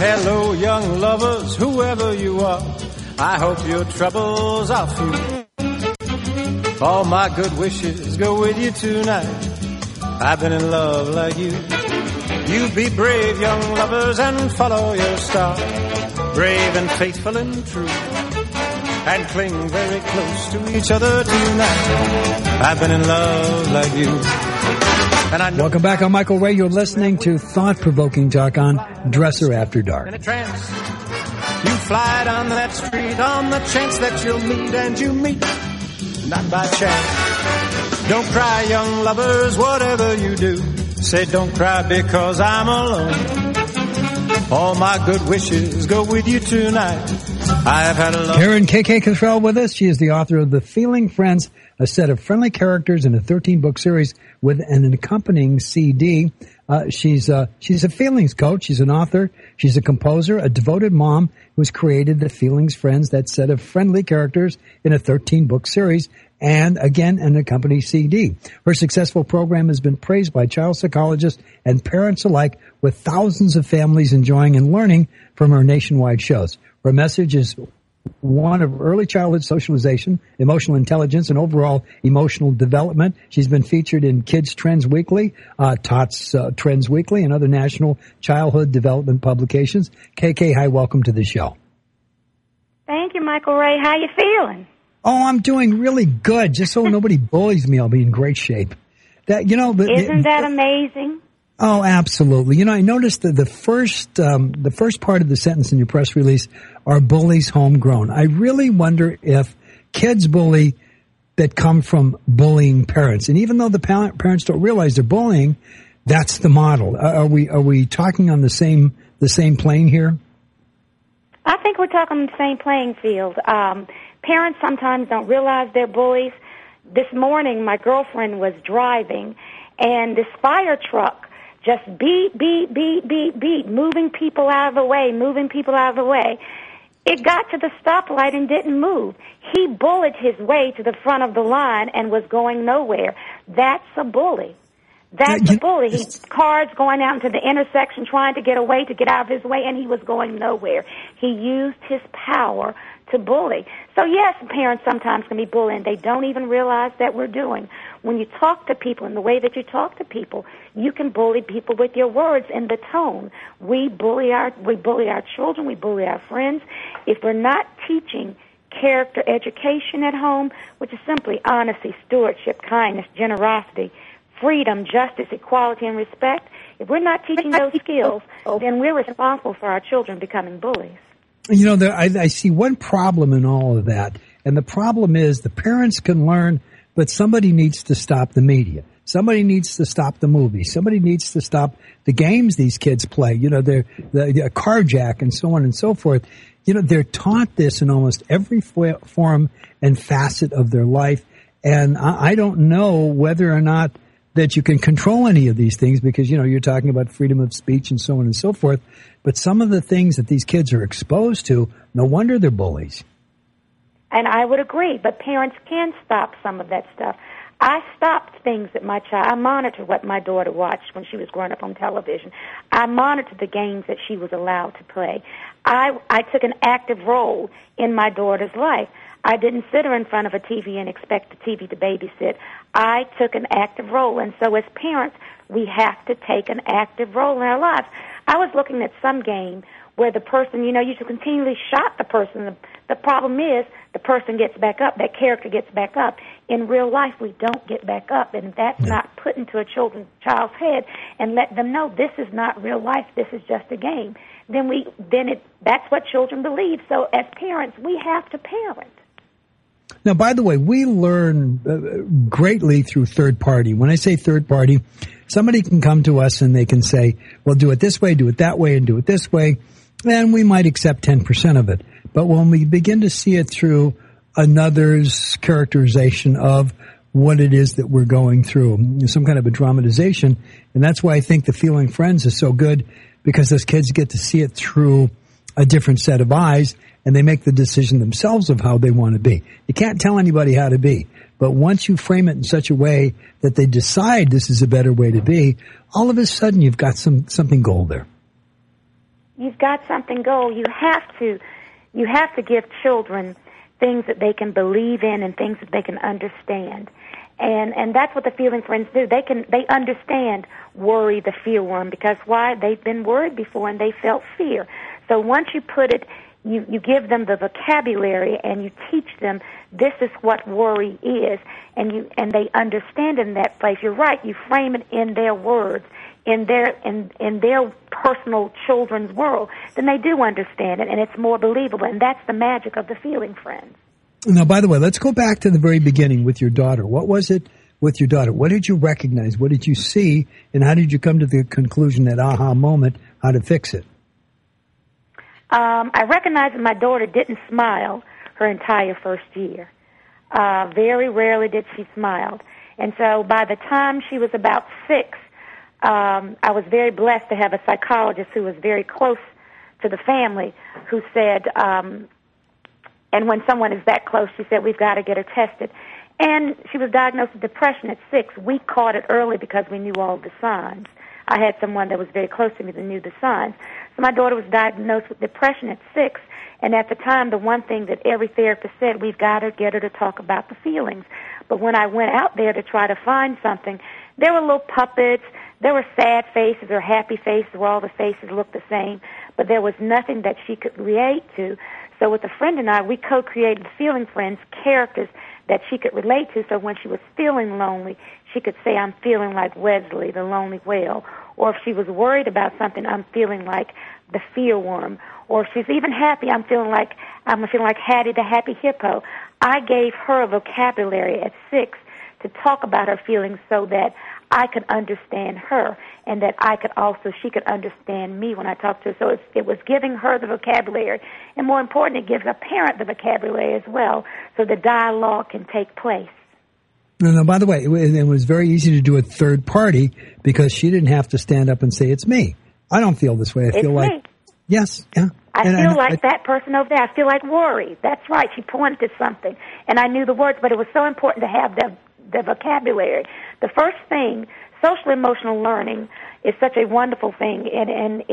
Hello, young lovers, whoever you are, I hope your troubles are few. All my good wishes go with you tonight. I've been in love like you. You be brave, young lovers, and follow your star. Brave and faithful and true. And cling very close to each other tonight. I've been in love like you. Welcome back. I'm Michael Ray. You're listening to Thought-Provoking Talk on Dresser After Dark. In a trance, you fly down that street on the chance that you'll meet, and you meet, not by chance. Don't cry, young lovers, whatever you do. Say don't cry because I'm alone. All my good wishes go with you tonight. I have had a love. Karen KK Cottrell with us. She is the author of The Feeling Friends, a set of friendly characters in a 13-book series with an accompanying CD. She's a feelings coach. She's an author. She's a composer, a devoted mom who's created The Feelings Friends, that set of friendly characters in a 13-book series, and again, an accompanying CD. Her successful program has been praised by child psychologists and parents alike, with thousands of families enjoying and learning from her nationwide shows. Her message is one of early childhood socialization, emotional intelligence, and overall emotional development. She's been featured in Kids Trends Weekly, TOTS Trends Weekly, and other national childhood development publications. KK, hi, welcome to the show. Thank you, Michael Ray. How you feeling? Oh, I'm doing really good. Just so nobody bullies me, I'll be in great shape. Isn't that amazing? Oh, absolutely. I noticed that the first part of the sentence in your press release are bullies homegrown. I really wonder if kids bully that come from bullying parents. And even though the parents don't realize they're bullying, that's the model. Are we talking on the same plane here? I think we're talking on the same playing field. Parents sometimes don't realize they're bullies. This morning, my girlfriend was driving, and this fire truck just beep, beep, beep, beep, beep, moving people out of the way. It got to the stoplight and didn't move. He bullied his way to the front of the line and was going nowhere. That's a bully. That's a bully. Cars going out into the intersection trying to get away, to get out of his way, and he was going nowhere. He used his power to bully. So yes, parents sometimes can be bullying. They don't even realize that we're doing. When you talk to people in the way that you talk to people, you can bully people with your words and the tone. We bully our children, we bully our friends. If we're not teaching character education at home, which is simply honesty, stewardship, kindness, generosity, freedom, justice, equality, and respect, if we're not teaching those skills, then we're responsible for our children becoming bullies. I see one problem in all of that, and the problem is the parents can learn, but somebody needs to stop the media. Somebody needs to stop the movies. Somebody needs to stop the games these kids play. They're the carjack and so on and so forth. They're taught this in almost every form and facet of their life, and I don't know whether or not that you can control any of these things because, you're talking about freedom of speech and so on and so forth. But some of the things that these kids are exposed to, no wonder they're bullies. And I would agree, but parents can stop some of that stuff. I stopped things that I monitored what my daughter watched when she was growing up on television. I monitored the games that she was allowed to play. I took an active role in my daughter's life. I didn't sit her in front of a TV and expect the TV to babysit. I took an active role, and so as parents, we have to take an active role in our lives. I was looking at some game where the person, you should continually shot the person. The problem is the person gets back up, that character gets back up. In real life, we don't get back up, and that's not put into a child's head and let them know this is not real life, this is just a game. That's what children believe. So as parents, we have to parent. Now, by the way, we learn greatly through third party. When I say third party, somebody can come to us and they can say, well, do it this way, do it that way, and do it this way, and we might accept 10% of it. But when we begin to see it through another's characterization of what it is that we're going through, some kind of a dramatization, and that's why I think The Feeling Friends is so good, because those kids get to see it through a different set of eyes, and they make the decision themselves of how they want to be. You can't tell anybody how to be, but once you frame it in such a way that they decide this is a better way to be, all of a sudden you've got something gold there. you've got something going. You have to give children things that they can believe in and things that they can understand. And that's what the Feeling Friends do. They understand worry, the fear worm, because why? They've been worried before and they felt fear. So once you put it, you give them the vocabulary and you teach them this is what worry is, and they understand in that place. You're right. You frame it in their words, in their personal children's world. Then they do understand it, and it's more believable. And that's the magic of the Feeling Friends. Now, by the way, let's go back to the very beginning with your daughter. What was it with your daughter? What did you recognize? What did you see? And how did you come to the conclusion, that aha moment, how to fix it? I recognized that my daughter didn't smile her entire first year. Very rarely did she smile. And so by the time she was about 6, I was very blessed to have a psychologist who was very close to the family who said, and when someone is that close, she said, we've got to get her tested. And she was diagnosed with depression at 6. We caught it early because we knew all the signs. I had someone that was very close to me that knew the signs. So my daughter was diagnosed with depression at 6, and at the time, the one thing that every therapist said, we've got to get her to talk about the feelings. But when I went out there to try to find something, there were little puppets, there were sad faces or happy faces where all the faces looked the same, but there was nothing that she could relate to. So with a friend and I, we co-created the Feeling Friends characters that she could relate to, so when she was feeling lonely, she could say, I'm feeling like Wesley, the lonely whale. Or if she was worried about something, I'm feeling like the fear worm. Or if she's even happy, I'm feeling like Hattie the happy hippo. I gave her a vocabulary at 6 to talk about her feelings so that I could understand her, and that she could understand me when I talked to her. So it was giving her the vocabulary, and more important, it gives a parent the vocabulary as well, so the dialogue can take place. No, by the way, it was very easy to do a third party because she didn't have to stand up and say, it's me. I don't feel this way. I feel like, me. Yes, yeah. I feel like that person over there. I feel like worry. That's right. She pointed to something, and I knew the words, but it was so important to have the vocabulary. The first thing, social emotional learning is such a wonderful thing, and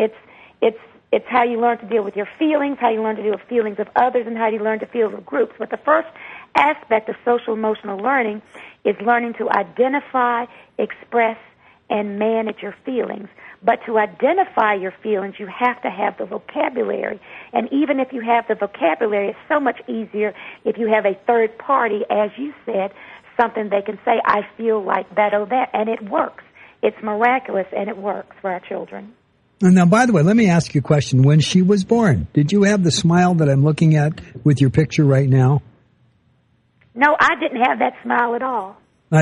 it's how you learn to deal with your feelings, how you learn to deal with feelings of others, and how you learn to feel with groups. But the first aspect of social emotional learning is learning to identify, express, and manage your feelings. But to identify your feelings, you have to have the vocabulary. And even if you have the vocabulary, it's so much easier if you have a third party, as you said, something they can say, I feel like that or that, and it works. It's miraculous, and it works for our children. And now, by the way, let me ask you a question. When she was born, did you have the smile that I'm looking at with your picture right now? No, I didn't have that smile at all.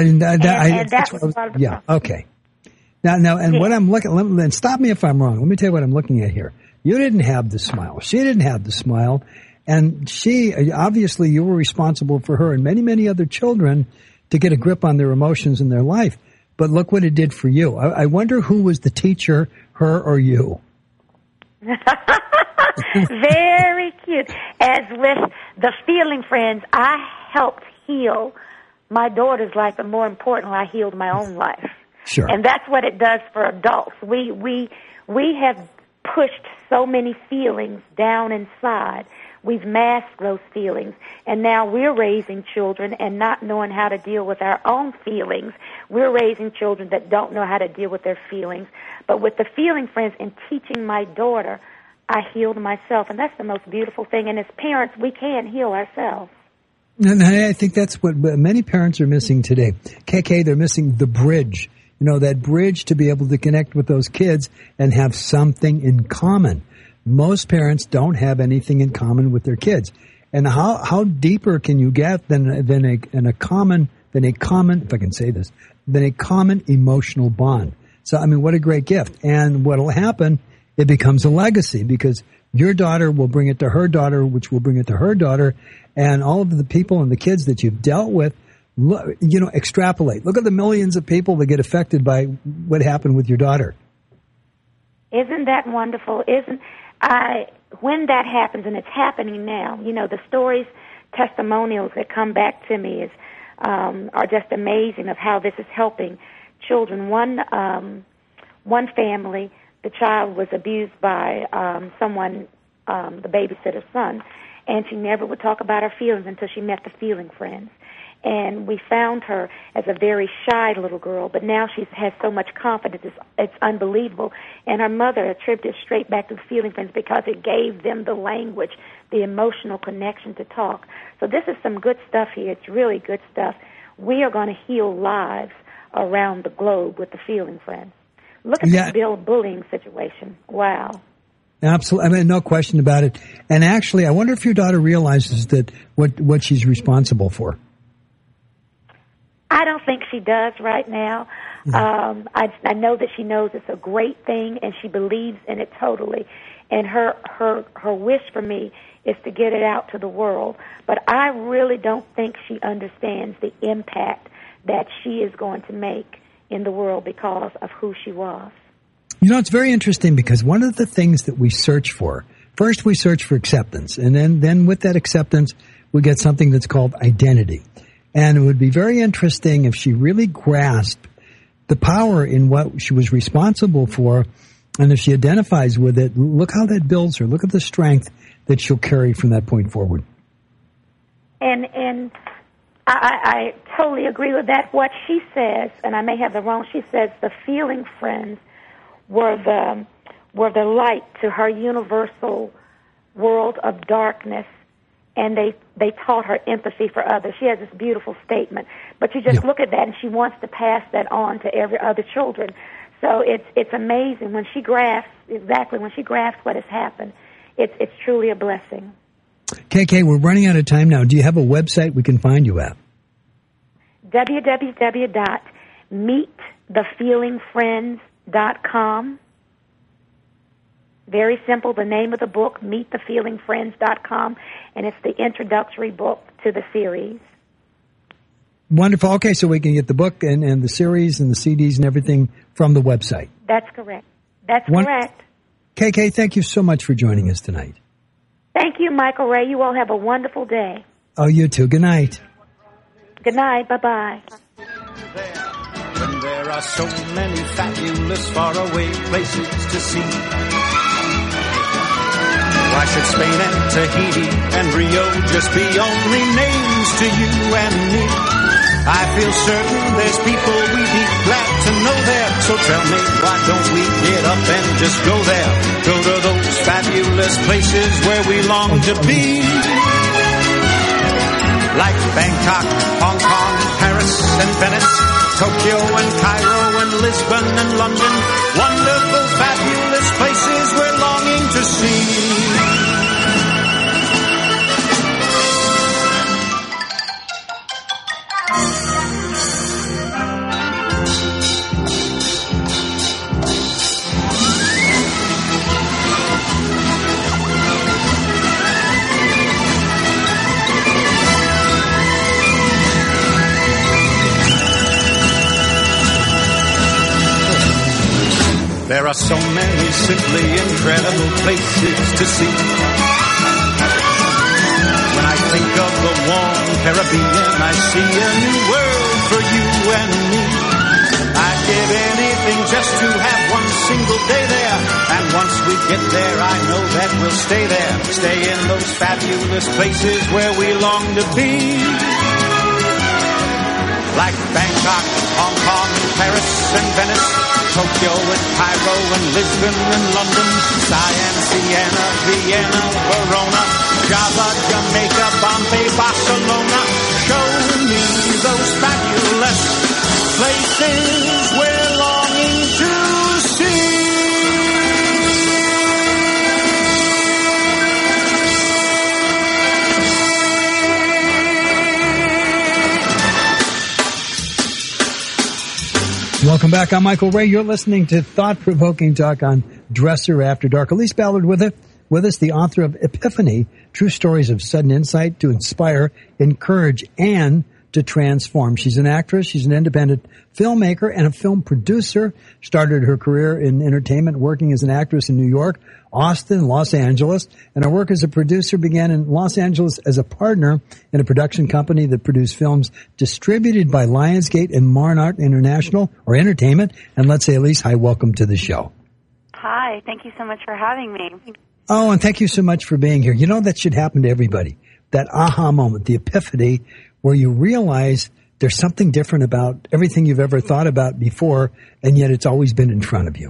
Yeah, okay. Now, and what I'm looking, and stop me if I'm wrong. Let me tell you what I'm looking at here. You didn't have the smile. She didn't have the smile. And obviously you were responsible for her and many, many other children to get a grip on their emotions in their life. But look what it did for you. I wonder who was the teacher, her or you? Very cute. As with the Feeling Friends, I helped heal my daughter's life, but more importantly, I healed my own life. Sure. And that's what it does for adults. We have pushed so many feelings down inside. We've masked those feelings, and now we're raising children and not knowing how to deal with our own feelings. We're raising children that don't know how to deal with their feelings. But with the Feeling Friends and teaching my daughter, I healed myself, and that's the most beautiful thing. And as parents, we can heal ourselves. And I think that's what many parents are missing today. KK, they're missing the bridge. You know, that bridge to be able to connect with those kids and have something in common. Most parents don't have anything in common with their kids. And how deeper can you get than a common emotional bond? So, I mean, what a great gift. And what'll happen, it becomes a legacy because your daughter will bring it to her daughter, which will bring it to her daughter, and all of the people and the kids that you've dealt with, extrapolate. Look at the millions of people that get affected by what happened with your daughter. Isn't that wonderful? When that happens, and it's happening now, the stories, testimonials that come back to me are just amazing of how this is helping children. One family, the child was abused by someone, the babysitter's son, and she never would talk about her feelings until she met the Feeling Friends. And we found her as a very shy little girl, but now she has so much confidence, it's unbelievable. And her mother attributed it straight back to the Feeling Friends because it gave them the language, the emotional connection to talk. So this is some good stuff here. It's really good stuff. We are going to heal lives around the globe with the Feeling Friends. Look at the bullying situation. Wow. Absolutely. I mean, no question about it. And actually, I wonder if your daughter realizes that what she's responsible for. I don't think she does right now. I know that she knows it's a great thing, and she believes in it totally. And her wish for me is to get it out to the world. But I really don't think she understands the impact that she is going to make in the world because of who she was. You know, it's very interesting because one of the things that we search for, first we search for acceptance, and then with that acceptance, we get something that's called identity. And it would be very interesting if she really grasped the power in what she was responsible for, and if she identifies with it, look how that builds her. Look at the strength that she'll carry from that point forward. And I totally agree with that. What she says, and I may have it wrong, she says the Feeling Friends were the light to her universal world of darkness, and they taught her empathy for others. She has this beautiful statement, but you just look at that, and she wants to pass that on to every other children. So it's amazing when she grasps what has happened. It's truly a blessing. KK, we're running out of time now. Do you have a website we can find you at? www.meetthefeelingfriends.com. Very simple. The name of the book, meetthefeelingfriends.com, and it's the introductory book to the series. Wonderful. Okay, so we can get the book and the series and the CDs and everything from the website. That's correct. Correct. KK, thank you so much for joining us tonight. Thank you, Michael Ray. You all have a wonderful day. Oh, you too. Good night. Good night. Bye-bye. When there are so many fabulous faraway places to see, why should Spain and Tahiti and Rio just be only names to you and me? I feel certain there's people we'd be glad to know there. So tell me, why don't we get up and just go there? Go to those fabulous places where we long to be. Like Bangkok, Hong Kong, Paris and Venice, Tokyo and Cairo and Lisbon and London. Wonderful, fabulous places we're longing to see. There are so many simply incredible places to see. When I think of the warm Caribbean, I see a new world for you and me. I'd give anything just to have one single day there. And once we get there, I know that we'll stay there. Stay in those fabulous places where we long to be. Like Bangkok, Hong Kong, Paris and Venice, Tokyo and Cairo and Lisbon and London, Siam, Siena, Vienna, Verona, Java, Jamaica, Bombay, Barcelona. Show me those fabulous places we're longing to see. Welcome back. I'm Michael Ray. You're listening to Thought-Provoking Talk on Dresser After Dark. Elise Ballard with us, the author of Epiphany, True Stories of Sudden Insight to Inspire, Encourage, and to Transform. She's an actress. She's an independent filmmaker and a film producer. Started her career in entertainment working as an actress in New York, Austin, Los Angeles, and her work as a producer began in Los Angeles as a partner in a production company that produced films distributed by Lionsgate and Marnart International, or Entertainment. And let's say, Elise, hi, welcome to the show. Hi, thank you so much for having me. Oh, and thank you so much for being here. You know, that should happen to everybody. That aha moment, the epiphany, where you realize there's something different about everything you've ever thought about before, and yet it's always been in front of you.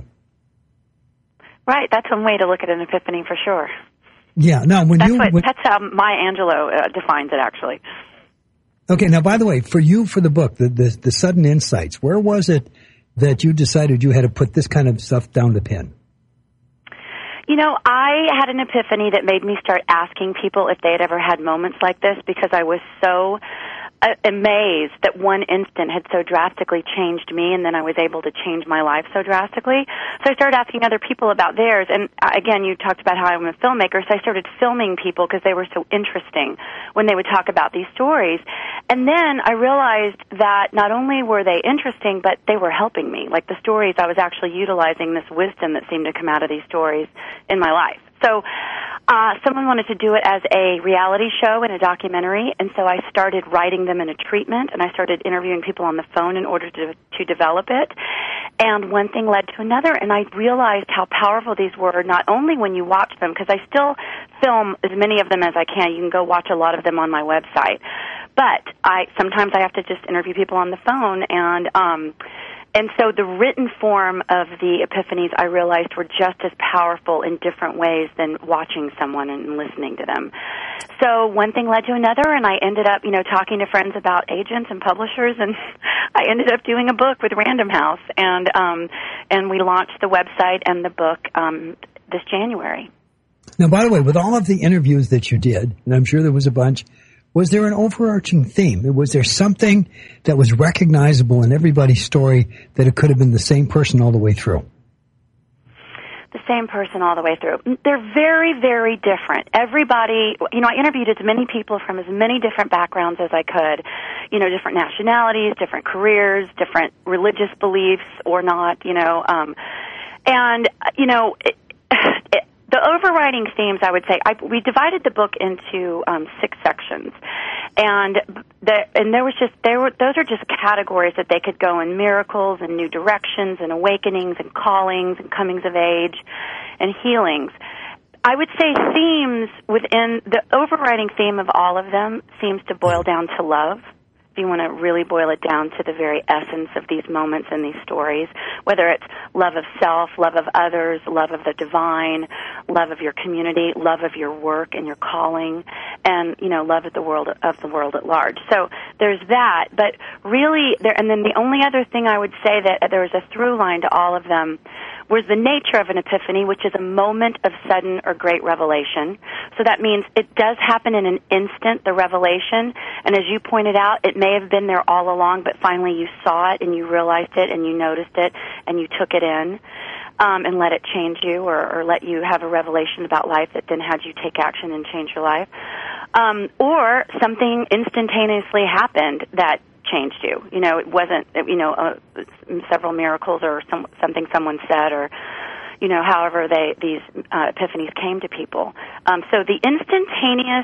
Right, that's one way to look at an epiphany for sure. Yeah, now that's how Maya Angelou defines it, actually. Okay, now by the way, for the book, the sudden insights, where was it that you decided you had to put this kind of stuff down the pen? You know, I had an epiphany that made me start asking people if they had ever had moments like this, because I was so amazed that one instant had so drastically changed me, and then I was able to change my life so drastically. So I started asking other people about theirs, and again, you talked about how I'm a filmmaker, so I started filming people because they were so interesting when they would talk about these stories. And then I realized that not only were they interesting, but they were helping me. Like the stories, I was actually utilizing this wisdom that seemed to come out of these stories in my life. So someone wanted to do it as a reality show and a documentary, and so I started writing them in a treatment, and I started interviewing people on the phone in order to develop it. And one thing led to another, and I realized how powerful these were, not only when you watch them, because I still film as many of them as I can. You can go watch a lot of them on my website. But sometimes I have to just interview people on the phone, and so the written form of the epiphanies, I realized, were just as powerful in different ways than watching someone and listening to them. So one thing led to another, and I ended up, talking to friends about agents and publishers, and I ended up doing a book with Random House, and we launched the website and the book this January. Now, by the way, with all of the interviews that you did, and I'm sure there was a bunch, was there an overarching theme? Was there something that was recognizable in everybody's story that it could have been the same person all the way through? The same person all the way through. They're very, very different. Everybody, I interviewed as many people from as many different backgrounds as I could, different nationalities, different careers, different religious beliefs or not, the overriding themes, I would say, we divided the book into 6 sections, and those are just categories that they could go in: miracles and new directions and awakenings and callings and comings of age and healings. I would say themes within the overriding theme of all of them seems to boil down to love. If you want to really boil it down to the very essence of these moments and these stories, whether it's love of self, love of others, love of the divine, love of your community, love of your work and your calling, and love of the world at large. So there's that, but really and then the only other thing I would say that there was a through line to all of them was the nature of an epiphany, which is a moment of sudden or great revelation. So that means it does happen in an instant, the revelation, and as you pointed out, it may have been there all along, but finally you saw it and you realized it and you noticed it and you took it in and let it change you or let you have a revelation about life that then had you take action and change your life. Or something instantaneously happened that changed you. It wasn't, several miracles or something someone said or, however these epiphanies came to people. So the instantaneous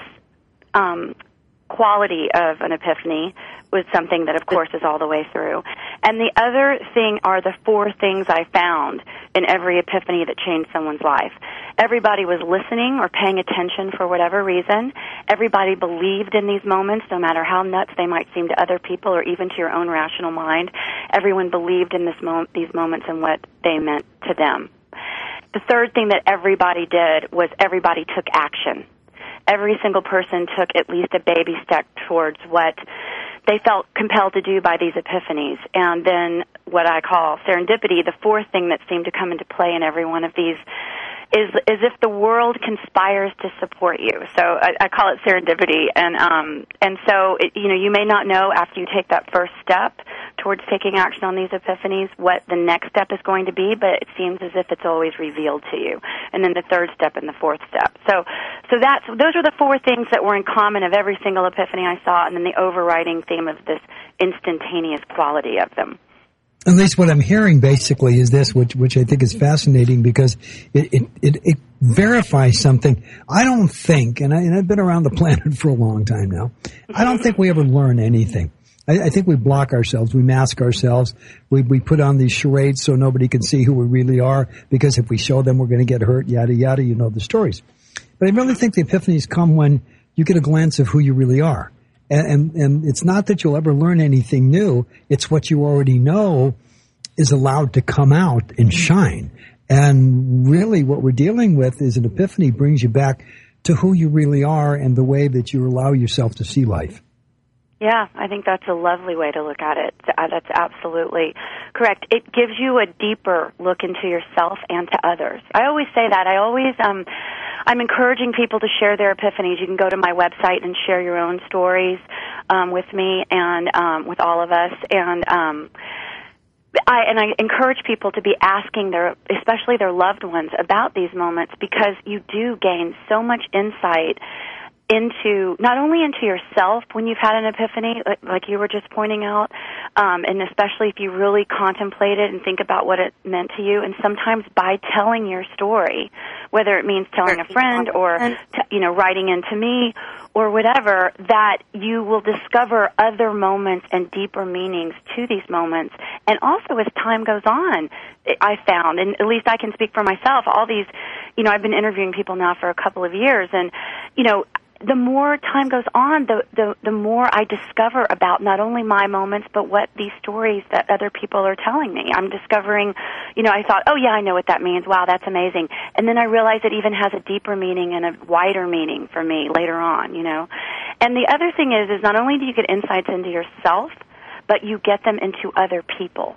quality of an epiphany was something that, of course, is all the way through. And the other thing are the 4 things I found in every epiphany that changed someone's life. Everybody was listening or paying attention for whatever reason. Everybody believed in these moments, no matter how nuts they might seem to other people or even to your own rational mind. Everyone believed in these moments and what they meant to them. The third thing that everybody did was everybody took action. Every single person took at least a baby step towards what they felt compelled to do by these epiphanies. And then what I call serendipity, the 4th thing that seemed to come into play in every one of these is as if the world conspires to support you. So I call it serendipity. And so, you may not know after you take that first step towards taking action on these epiphanies what the next step is going to be, but it seems as if it's always revealed to you. And then the 3rd step and the 4th step. So those are the 4 things that were in common of every single epiphany I saw, and then the overriding theme of this instantaneous quality of them. At least what I'm hearing basically is this, which I think is fascinating because it verifies something. I don't think, and I've been around the planet for a long time now, I don't think we ever learn anything. I think we block ourselves. We mask ourselves. We put on these charades so nobody can see who we really are, because if we show them, we're going to get hurt, yada, yada. You know the stories. But I really think the epiphanies come when you get a glance of who you really are. And it's not that you'll ever learn anything new. It's what you already know is allowed to come out and shine. And really what we're dealing with is an epiphany brings you back to who you really are and the way that you allow yourself to see life. Yeah, I think that's a lovely way to look at it. That's absolutely correct. It gives you a deeper look into yourself and to others. I always say that. I'm encouraging people to share their epiphanies. You can go to my website and share your own stories with me and with all of us. And I encourage people to be asking especially their loved ones about these moments, because you do gain so much insight into, not only into yourself when you've had an epiphany, like you were just pointing out, and especially if you really contemplate it and think about what it meant to you, and sometimes by telling your story, whether it means telling a friend or, writing into me or whatever, that you will discover other moments and deeper meanings to these moments. And also as time goes on, I found, and at least I can speak for myself, all these, I've been interviewing people now for a couple of years, and, the more time goes on, the more I discover about not only my moments, but what these stories that other people are telling me. I'm discovering, I thought, oh yeah, I know what that means. Wow, that's amazing. And then I realized it even has a deeper meaning and a wider meaning for me later on, And the other thing is not only do you get insights into yourself, but you get them into other people.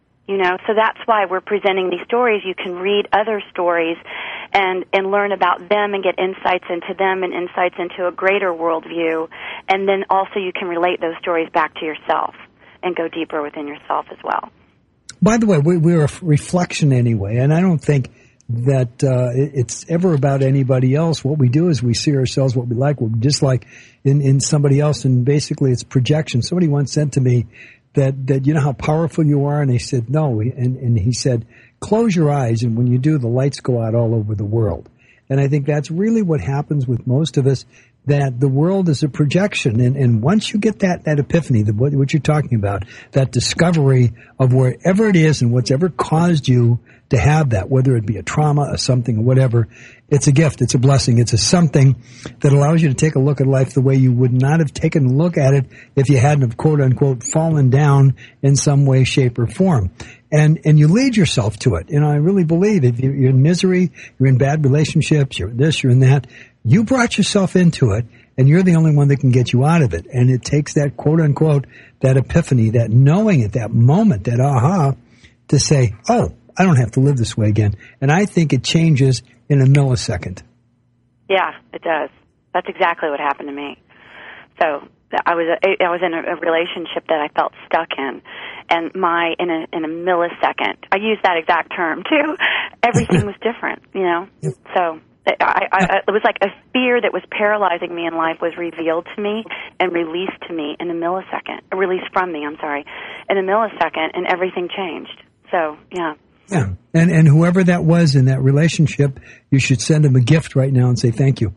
So that's why we're presenting these stories. You can read other stories and learn about them and get insights into them and insights into a greater worldview. And then also you can relate those stories back to yourself and go deeper within yourself as well. By the way, we're a reflection anyway, and I don't think that it's ever about anybody else. What we do is we see ourselves, what we like, what we dislike in somebody else, and basically it's projection. Somebody once said to me, that you know how powerful you are? And they said, no. And he said, close your eyes, and when you do, the lights go out all over the world. And I think that's really what happens with most of us, that the world is a projection. And once you get that epiphany, what you're talking about, that discovery of wherever it is and what's ever caused you to have that, whether it be a trauma, a something, or whatever, it's a gift, it's a blessing, it's a something that allows you to take a look at life the way you would not have taken a look at it if you hadn't have, quote unquote, fallen down in some way, shape, or form. And you lead yourself to it. I really believe if you're in misery, you're in bad relationships, you're in this, you're in that, you brought yourself into it, and you're the only one that can get you out of it. And it takes that, quote unquote, that epiphany, that knowing at that moment, that aha, to say, oh, I don't have to live this way again. And I think it changes in a millisecond. Yeah, it does. That's exactly what happened to me. So I was in a relationship that I felt stuck in, and in a millisecond, I use that exact term too. Everything was different, Yep. So it was like a fear that was paralyzing me in life was revealed to me and released to me in a millisecond. Released from me, in a millisecond, and everything changed. So yeah. Yeah, and whoever that was in that relationship, you should send him a gift right now and say thank you.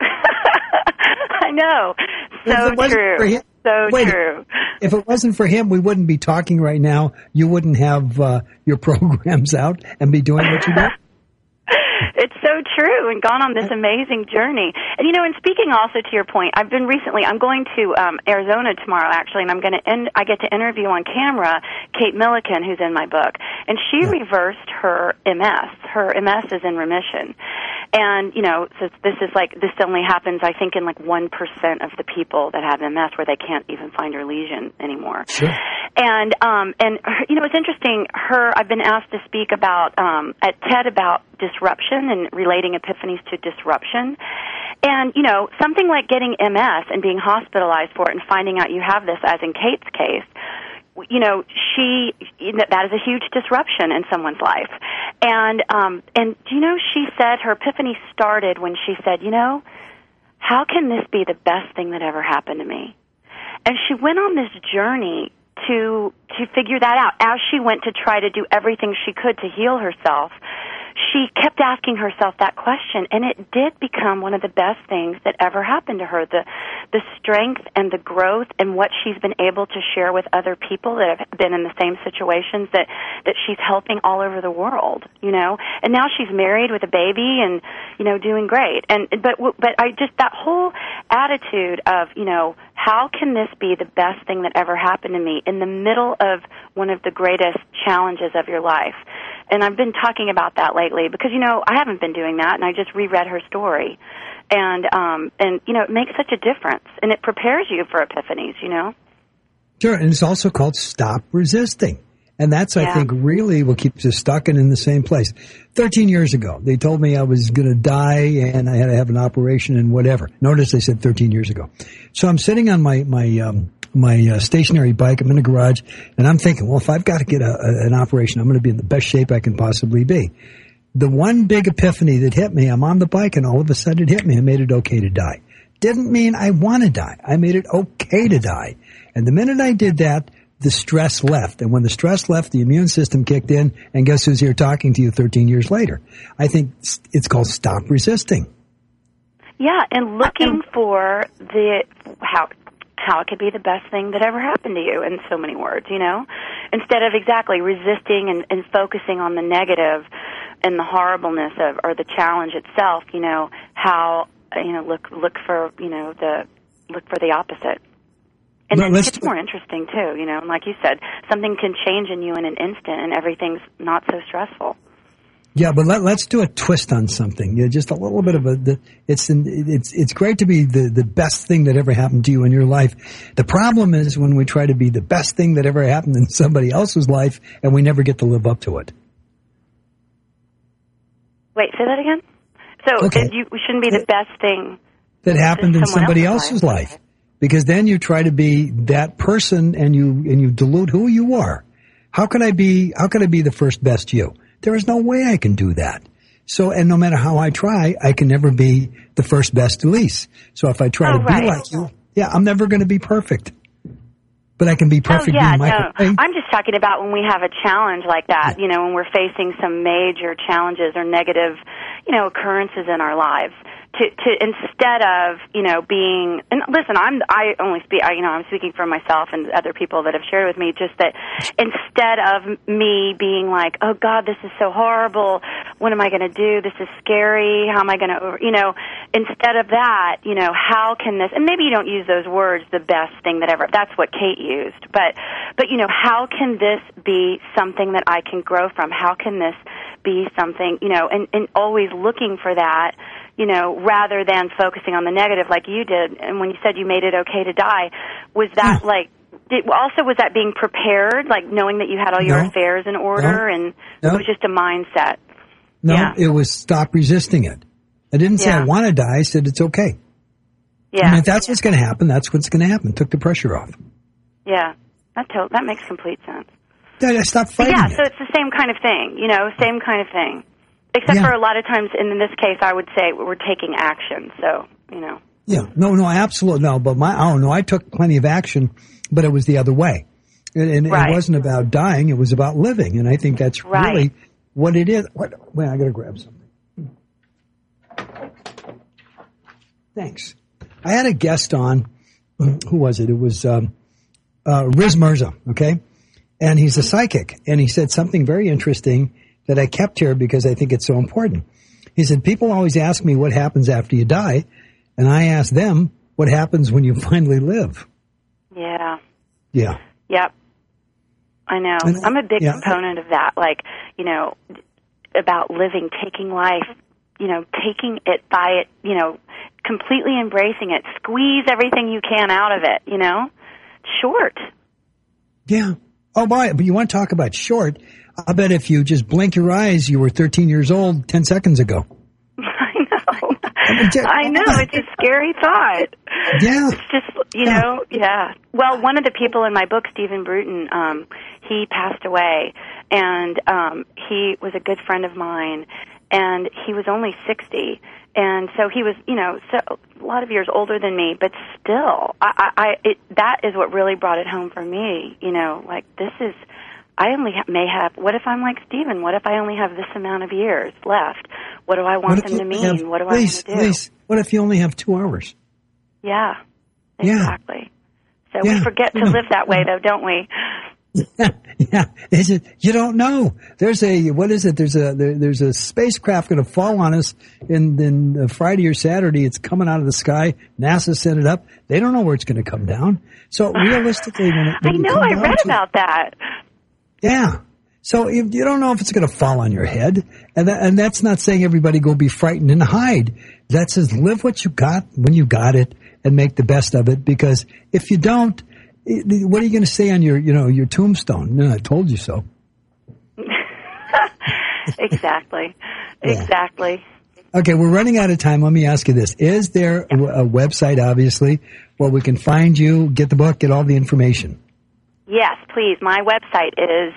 I know. So true. True. If it wasn't for him, we wouldn't be talking right now. You wouldn't have your programs out and be doing what you do. It's so true, and gone on this amazing journey. And and speaking also to your point, I'm going to Arizona tomorrow actually, and I get to interview on camera Kate Milliken, who's in my book, and she reversed her MS. Her MS is in remission, and so this only happens, I think, in 1% of the people that have MS, where they can't even find her lesion anymore. Sure. And it's interesting. I've been asked to speak about at TED about disruption and relating epiphanies to disruption. And, something like getting MS and being hospitalized for it and finding out you have this, as in Kate's case, that is a huge disruption in someone's life. And she said her epiphany started when she said, how can this be the best thing that ever happened to me? And she went on this journey to figure that out. As she went to try to do everything she could to heal herself, she kept asking herself that question, and it did become one of the best things that ever happened to her. The strength and the growth and what she's been able to share with other people that have been in the same situations that she's helping all over the world, you know. And now she's married with a baby and, you know, doing great. But I just, that whole attitude of, you know, how can this be the best thing that ever happened to me in the middle of one of the greatest challenges of your life? And I've been talking about that lately because, you know, I haven't been doing that, and I just reread her story. And you know, it makes such a difference, and it prepares you for epiphanies, you know? Sure, and it's also called Stop Resisting. And that's, I think, really what keeps us stuck and in the same place. 13 years ago, they told me I was going to die and I had to have an operation and whatever. Notice they said 13 years ago. So I'm sitting on my stationary bike. I'm in the garage, and I'm thinking, well, if I've got to get an operation, I'm going to be in the best shape I can possibly be. The one big epiphany that hit me, I'm on the bike, and all of a sudden it hit me. I made it okay to die. Didn't mean I want to die. I made it okay to die. And the minute I did that, the stress left. And when the stress left, the immune system kicked in, and guess who's here talking to you 13 years later? I think it's called Stop Resisting. Yeah, and looking for how it could be the best thing that ever happened to you, in so many words, you know? Instead of exactly resisting and focusing on the negative and the horribleness of, or the challenge itself, you know, how, you know, look for, you know, look for the opposite. And then it's more interesting, too, you know. And like you said, something can change in you in an instant, and everything's not so stressful. Yeah, but let's do a twist on something. Yeah, just a little bit of it's great to be the best thing that ever happened to you in your life. The problem is when we try to be the best thing that ever happened in somebody else's life, and we never get to live up to it. Wait, say that again? So we shouldn't be the best thing that happened in somebody else's life. Because then you try to be that person, and you dilute who you are. How could I be the first best you? There is no way I can do that. So, and no matter how I try, I can never be the first best Elise. So if I try to be like you, I'm never going to be perfect. But I can be perfect being Michael Ray. I'm just talking about when we have a challenge like that, you know, when we're facing some major challenges or negative, you know, occurrences in our lives. To instead of, you know, being, and listen, I'm speaking for myself and other people that have shared with me, just that instead of me being like, oh God, this is so horrible, what am I going to do? This is scary. How am I going to, you know, instead of that, you know, how can this, and maybe you don't use those words, the best thing that ever, that's what Kate used, but, you know, how can this be something that I can grow from? How can this be something, you know, and always looking for that, you know, rather than focusing on the negative like you did. And when you said you made it okay to die, was that was that being prepared, like knowing that you had all your affairs in order, and it was just a mindset? No, it was stop resisting it. I didn't say I want to die. I said it's okay. Yeah. I mean, if that's what's going to happen, that's what's going to happen. Took the pressure off. Yeah, that makes complete sense. I stopped fighting it. So it's the same kind of thing, you know, same kind of thing. Except for a lot of times, in this case, I would say we're taking action. So, you know. Yeah, no, absolutely no. But I took plenty of action, but it was the other way, and it wasn't about dying; it was about living. And I think that's really what it is. Wait, I got to grab something. Thanks. I had a guest on. Who was it? It was Riz Mirza. Okay, and he's a psychic, and he said something very interesting that I kept here because I think it's so important. He said, people always ask me what happens after you die, and I ask them what happens when you finally live. Yeah. Yeah. Yep. I know. I'm a big proponent of that, like, you know, about living, taking life, you know, taking it by it, you know, completely embracing it, squeeze everything you can out of it, you know? Short. Yeah. Oh, boy, but you want to talk about short? I bet if you just blink your eyes, you were 13 years old 10 seconds ago. I know. It's a scary thought. Yeah. It's just, you know, Well, one of the people in my book, Stephen Bruton, he passed away, and he was a good friend of mine, and he was only 60. And so he was, you know, a lot of years older than me, but still, that is what really brought it home for me, you know, like this is I only may have, what if I'm like Stephen? What if I only have this amount of years left? What do I want them to mean? What do I want to do? What if you only have 2 hours? Yeah, exactly. So we forget to live that way, though, don't we? Yeah. Is it? You don't know. There's a spacecraft going to fall on us in Friday or Saturday. It's coming out of the sky. NASA sent it up. They don't know where it's going to come down. So realistically, I read about that. Yeah. So you don't know if it's going to fall on your head, and that's not saying everybody go be frightened and hide. That says live what you got when you got it and make the best of it. Because if you don't, what are you going to say on your tombstone? No, I told you so. Exactly. Exactly. Okay, we're running out of time. Let me ask you this. Is there a website, obviously, where we can find you, get the book, get all the information? Yes, please. My website is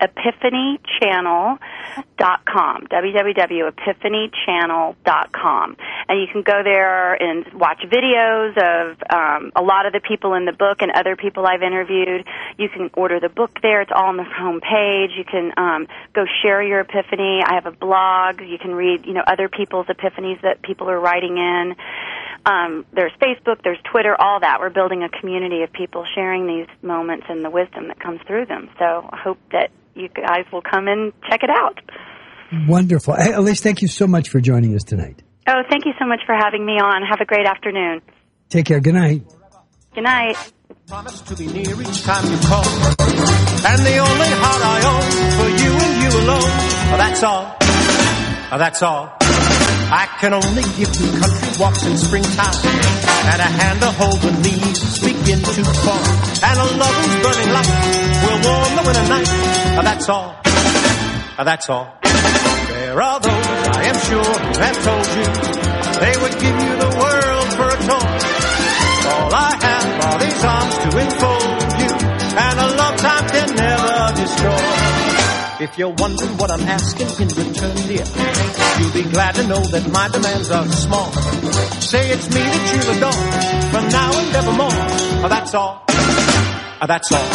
epiphanychannel.com, www.epiphanychannel.com. And you can go there and watch videos of a lot of the people in the book and other people I've interviewed. You can order the book there. It's all on the home page. You can go share your epiphany. I have a blog. You can read, other people's epiphanies that people are writing in. There's Facebook, there's Twitter, all that. We're building a community of people sharing these moments and the wisdom that comes through them. So I hope that you guys will come and check it out. Wonderful. Hey, Elise, thank you so much for joining us tonight. Oh, thank you so much for having me on. Have a great afternoon. Take care. Good night. Good night. Promise to be near each time you call. And the only heart I own for you and you alone. That's all. That's all. I can only give you country walks in springtime and a hand to hold when leaves begin to fall. And a love whose burning light will warm the winter night. That's all. That's all. There are those, I am sure, who have told you they would give you the world for a toy. All I have are these arms to enfold you, and a love time can never destroy. If you're wondering what I'm asking in return, dear, you'll be glad to know that my demands are small. Say it's me that you'll adore, from now and evermore. That's all. That's all.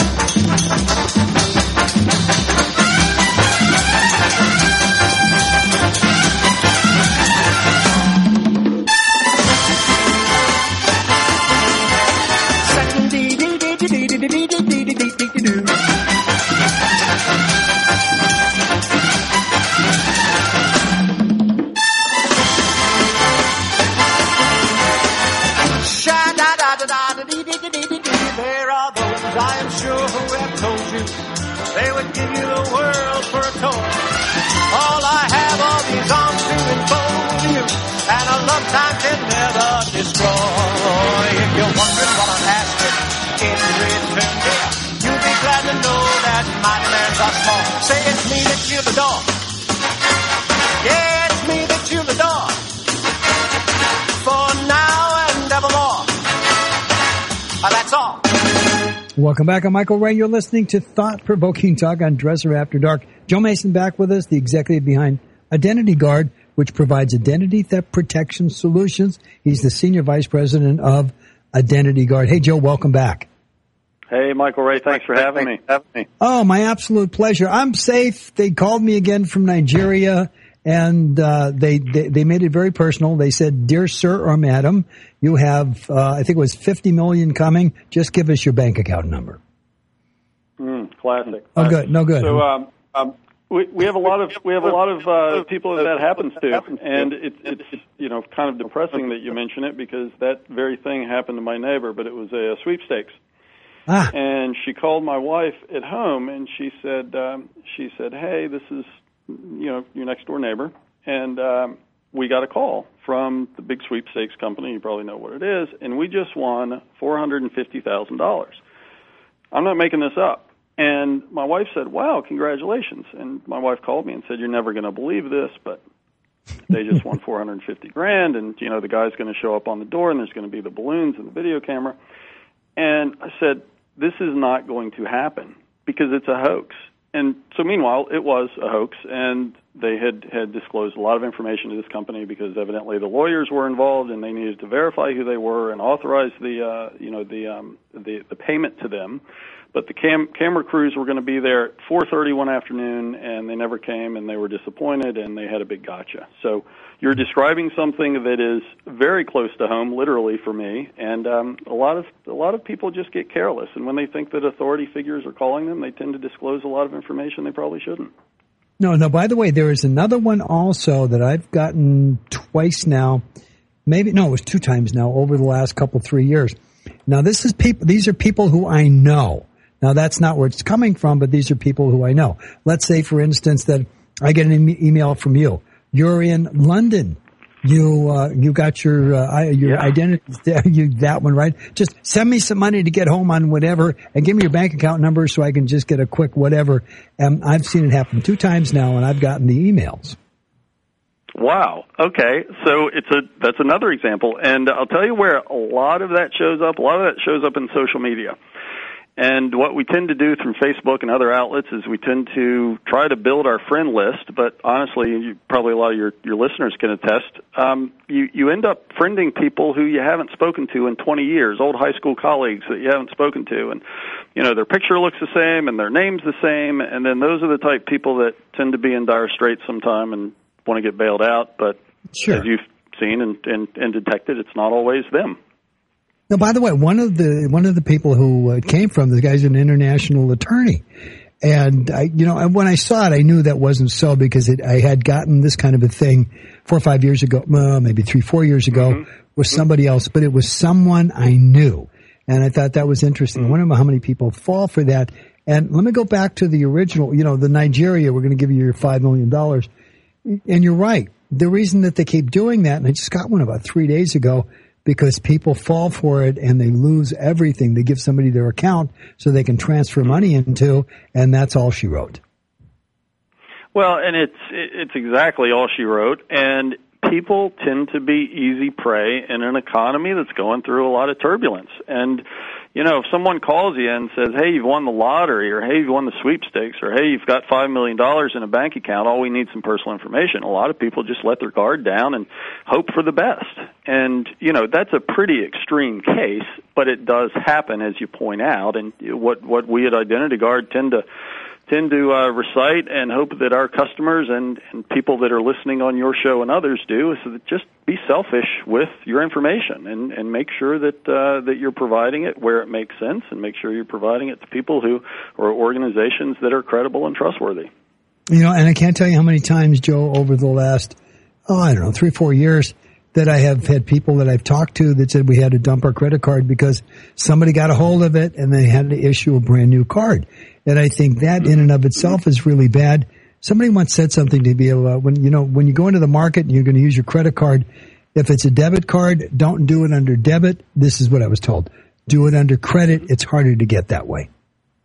There are those, I am sure, who have told you they would give you the world for a toy. All I have are these arms to enfold you, and a love time can never destroy. If you're wondering what I'm asking in return, dear, you'll be glad to know that my demands are small. Say it's me that you'll adore. Yeah, it's me that you'll adore. For now and evermore. That's all. Welcome back. I'm Michael Ray. You're listening to Thought-Provoking Talk on Dresser After Dark. Joe Mason back with us, the executive behind Identity Guard, which provides identity theft protection solutions. He's the senior vice president of Identity Guard. Hey, Joe, welcome back. Hey, Michael Ray. Thanks for having me. Oh, my absolute pleasure. I'm safe. They called me again from Nigeria, and they made it very personal. They said, "Dear sir or madam, you have I think it was $50 million coming. Just give us your bank account number." Classic. Oh, good. No good. So we have a lot of people that happens to, and it's kind of depressing that you mention it because that very thing happened to my neighbor, but it was a sweepstakes. And she called my wife at home, and she said, "Hey, this is your next door neighbor, and we got a call from the big sweepstakes company. You probably know what it is, and we just won $450,000. I'm not making this up." And my wife said, "Wow, congratulations!" And my wife called me and said, "You're never going to believe this, but they just won $450,000, and the guy's going to show up on the door, and there's going to be the balloons and the video camera." And I said, "This is not going to happen because it's a hoax." And so meanwhile, it was a hoax, and they had disclosed a lot of information to this company because evidently the lawyers were involved, and they needed to verify who they were and authorize the payment to them. But the camera crews were going to be there at 4:30 one afternoon, and they never came, and they were disappointed, and they had a big gotcha. So you're describing something that is very close to home, literally for me, and a lot of people just get careless, and when they think that authority figures are calling them, they tend to disclose a lot of information they probably shouldn't. No, by the way, there is another one also that I've gotten twice now. It was 2 times now over the last 3 years. Now these are people who I know. Now that's not where it's coming from, but these are people who I know. Let's say, for instance, that I get an email from you. You're in London. You got your identity there. That one, right? Just send me some money to get home on whatever, and give me your bank account number so I can just get a quick whatever. And I've seen it happen 2 times now, and I've gotten the emails. Wow. Okay. So that's another example, and I'll tell you where a lot of that shows up. A lot of that shows up in social media. And what we tend to do through Facebook and other outlets is we tend to try to build our friend list, but honestly, probably a lot of your listeners can attest, you end up friending people who you haven't spoken to in 20 years, old high school colleagues that you haven't spoken to, and their picture looks the same and their name's the same, and then those are the type of people that tend to be in dire straits sometime and want to get bailed out, but sure. As you've seen and detected, it's not always them. Now, by the way, one of the people who it came from, the guy's an international attorney, and when I saw it, I knew that wasn't so because I had gotten this kind of a thing 4 or 5 years ago, maybe 3-4 years ago, with somebody else, but it was someone I knew, and I thought that was interesting. I wonder how many people fall for that. And let me go back to the original, the Nigeria. We're going to give you your $5 million, and you're right. The reason that they keep doing that, and I just got one about 3 days ago, because people fall for it and they lose everything. They give somebody their account so they can transfer money into, and that's all she wrote. Well, and it's exactly all she wrote, and people tend to be easy prey in an economy that's going through a lot of turbulence. And, if someone calls you and says, hey, you've won the lottery, or hey, you've won the sweepstakes, or hey, you've got $5 million in a bank account, all we need is some personal information. A lot of people just let their guard down and hope for the best. And, that's a pretty extreme case, but it does happen, as you point out. And what we at Identity Guard tend to recite and hope that our customers and people that are listening on your show and others do is that just be selfish with your information and make sure that you're providing it where it makes sense, and make sure you're providing it to people who or organizations that are credible and trustworthy. And I can't tell you how many times, Joe, over the last 3-4 years that I have had people that I've talked to that said we had to dump our credit card because somebody got a hold of it and they had to issue a brand new card. And I think that in and of itself is really bad. Somebody once said something to me about when you go into the market and you're going to use your credit card, if it's a debit card, don't do it under debit. This is what I was told. Do it under credit. It's harder to get that way.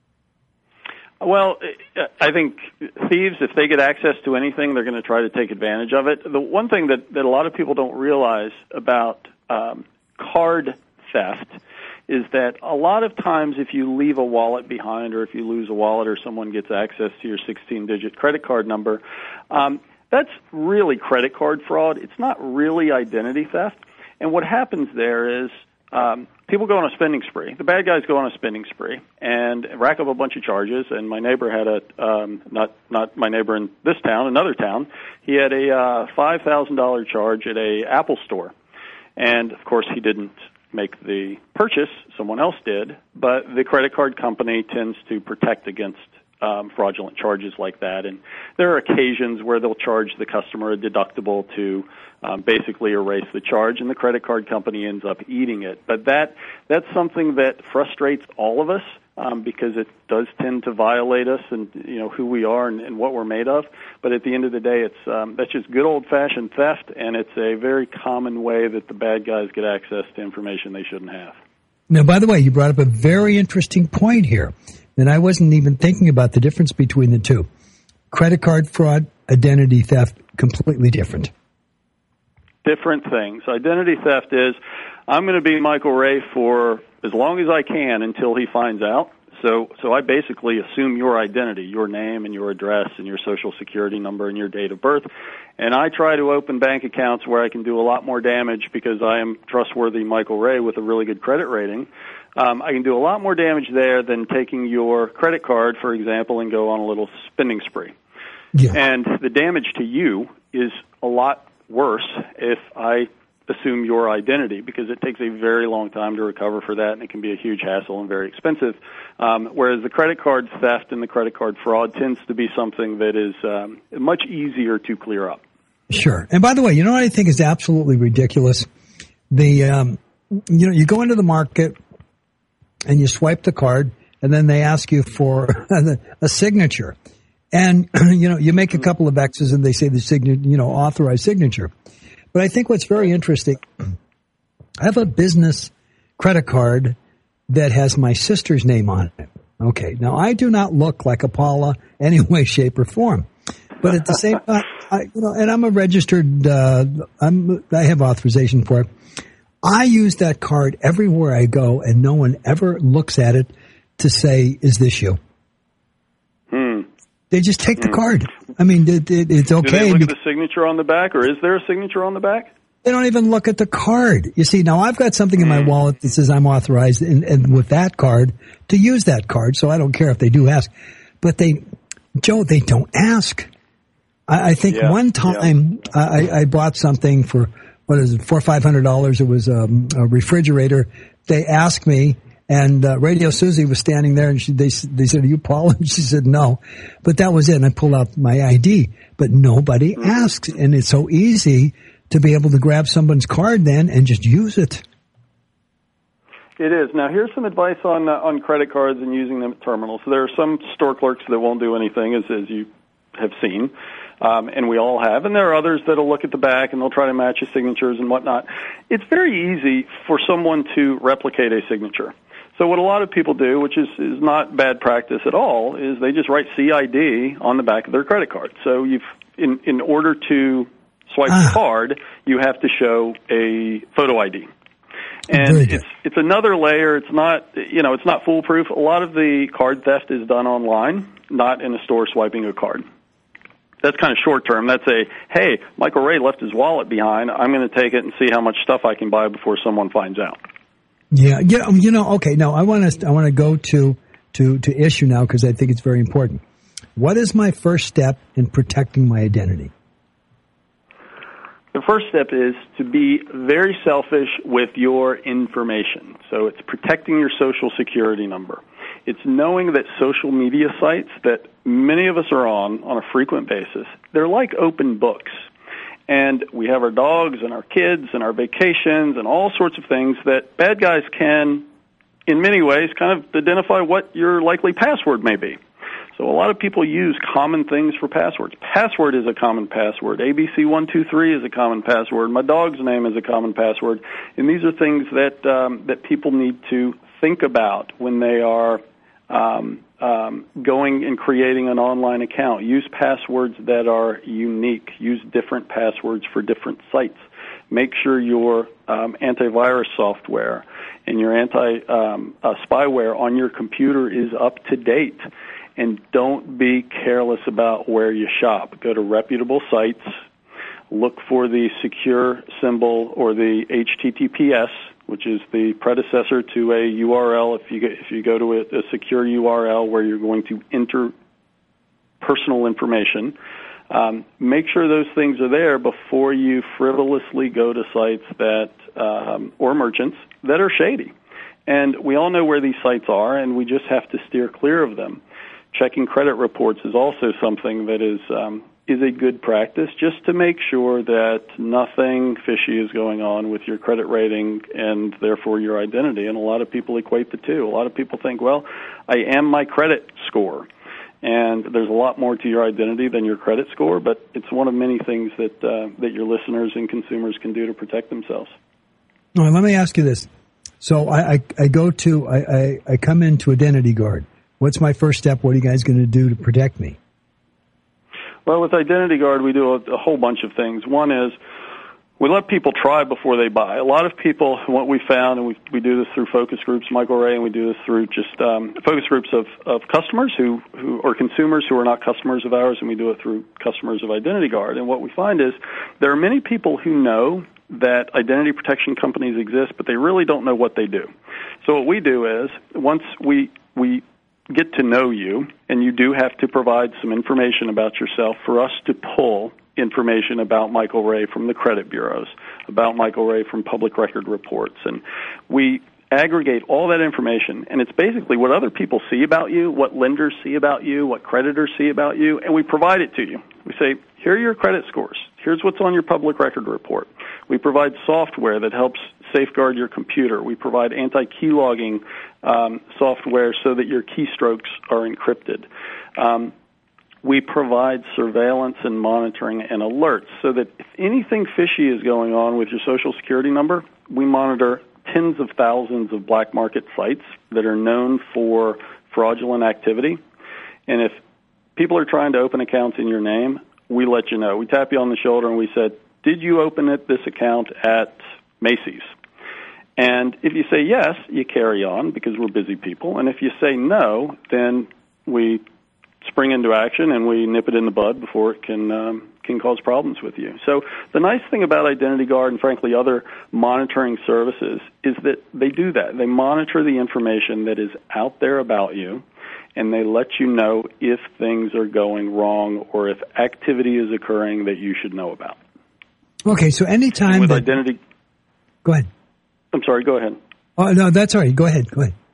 Well, I think thieves, if they get access to anything, they're going to try to take advantage of it. The one thing that a lot of people don't realize about card theft is that a lot of times if you leave a wallet behind, or if you lose a wallet, or someone gets access to your 16-digit credit card number, that's really credit card fraud. It's not really identity theft. And what happens there is people go on a spending spree. The bad guys go on a spending spree and rack up a bunch of charges. And my neighbor had not my neighbor in this town, another town, he had a $5,000 charge at a Apple store. And, of course, he didn't make the purchase, someone else did, but the credit card company tends to protect against fraudulent charges like that. And there are occasions where they'll charge the customer a deductible to basically erase the charge, and the credit card company ends up eating it. But that's something that frustrates all of us because it does tend to violate us and who we are and what we're made of. But at the end of the day, that's just good old-fashioned theft, and it's a very common way that the bad guys get access to information they shouldn't have. Now, by the way, you brought up a very interesting point here, and I wasn't even thinking about the difference between the two. Credit card fraud, identity theft, completely different. Different things. Identity theft is, I'm going to be Michael Ray for as long as I can until he finds out. So I basically assume your identity, your name and your address and your social security number and your date of birth. And I try to open bank accounts where I can do a lot more damage because I am trustworthy Michael Ray with a really good credit rating. I can do a lot more damage there than taking your credit card, for example, and go on a little spending spree. Yeah. And the damage to you is a lot worse if I assume your identity, because it takes a very long time to recover for that, and it can be a huge hassle and very expensive. Whereas the credit card theft and the credit card fraud tends to be something that is much easier to clear up. Sure. And by the way, you know what I think is absolutely ridiculous? You go into the market and you swipe the card, and then they ask you for a signature. And, you make a couple of X's and they say the signature, authorized signature. But I think what's very interesting, I have a business credit card that has my sister's name on it. Okay. Now, I do not look like a Paula any way, shape, or form. But at the same time, and I'm a registered, I have authorization for it. I use that card everywhere I go, and no one ever looks at it to say, is this you? They just take the card. I mean, it's okay. Do they look at the signature on the back, or is there a signature on the back? They don't even look at the card. You see, now I've got something in my wallet that says I'm authorized and with that card to use that card, so I don't care if they do ask. But they don't ask. I think one time I bought something for, $400 or $500. It was a refrigerator. They asked me, and Radio Susie was standing there, and they said, "Are you Paul?" And she said, "No." But that was it, and I pulled out my ID. But nobody asks, and it's so easy to be able to grab someone's card then and just use it. It is. Now, here's some advice on credit cards and using them at terminals. So there are some store clerks that won't do anything, as you have seen. And we all have, and there are others that'll look at the back and they'll try to match your signatures and whatnot. It's very easy for someone to replicate a signature. So what a lot of people do, which is not bad practice at all, is they just write CID on the back of their credit card. So in order to swipe the card, you have to show a photo ID. And it's another layer. It's not foolproof. A lot of the card theft is done online, not in a store swiping a card. That's kind of short term. That's hey, Michael Ray left his wallet behind. I'm going to take it and see how much stuff I can buy before someone finds out. Yeah. Okay. Now I want to go to issue now because I think it's very important. What is my first step in protecting my identity? The first step is to be very selfish with your information. So it's protecting your social security number. It's knowing that social media sites that many of us are on a frequent basis, they're like open books. And we have our dogs and our kids and our vacations and all sorts of things that bad guys can, in many ways, kind of identify what your likely password may be. So a lot of people use common things for passwords. Password is a common password. ABC123 is a common password. My dog's name is a common password. And these are things that people need to think about when they are going and creating an online account. Use passwords that are unique. Use different passwords for different sites. Make sure your antivirus software and your spyware on your computer is up to date. And don't be careless about where you shop. Go to reputable sites. Look for the secure symbol or the HTTPS, which is the predecessor to a URL. If you go to a secure URL where you're going to enter personal information, make sure those things are there before you frivolously go to sites or merchants that are shady. And we all know where these sites are, and we just have to steer clear of them. Checking credit reports is also something that is a good practice, just to make sure that nothing fishy is going on with your credit rating and therefore your identity. And a lot of people equate the two. A lot of people think, well, I am my credit score. And there's a lot more to your identity than your credit score, but it's one of many things that your listeners and consumers can do to protect themselves. All right, let me ask you this. So I come into Identity Guard. What's my first step? What are you guys going to do to protect me? Well, with Identity Guard, we do a whole bunch of things. One is We let people try before they buy. A lot of people, what we found, and we do this through focus groups, Michael Ray, and we do this through just focus groups of customers who or consumers who are not customers of ours, and we do it through customers of Identity Guard. And what we find is there are many people who know that identity protection companies exist, but they really don't know what they do. So what we do is, once we get to know you, and you do have to provide some information about yourself for us to pull information about Michael Ray from the credit bureaus, about Michael Ray from public record reports, and we aggregate all that information, and it's basically what other people see about you, what lenders see about you, what creditors see about you, and we provide it to you. We say, here are your credit scores. Here's what's on your public record report. We provide software that helps safeguard your computer. We provide anti-key logging software so that your keystrokes are encrypted. We provide surveillance and monitoring and alerts so that if anything fishy is going on with your Social Security number, we monitor tens of thousands of black market sites that are known for fraudulent activity. And if people are trying to open accounts in your name, we let you know. We tap you on the shoulder and we said, did you open this account at Macy's? And if you say yes, you carry on because we're busy people. And if you say no, then we spring into action and we nip it in the bud before it can cause problems with you. So the nice thing about Identity Guard and, frankly, other monitoring services is that they do that. They monitor the information that is out there about you, and they let you know if things are going wrong or if activity is occurring that you should know about. Okay, so anytime with identity... Go ahead. I'm sorry, go ahead. Oh, no, that's all right. Go ahead.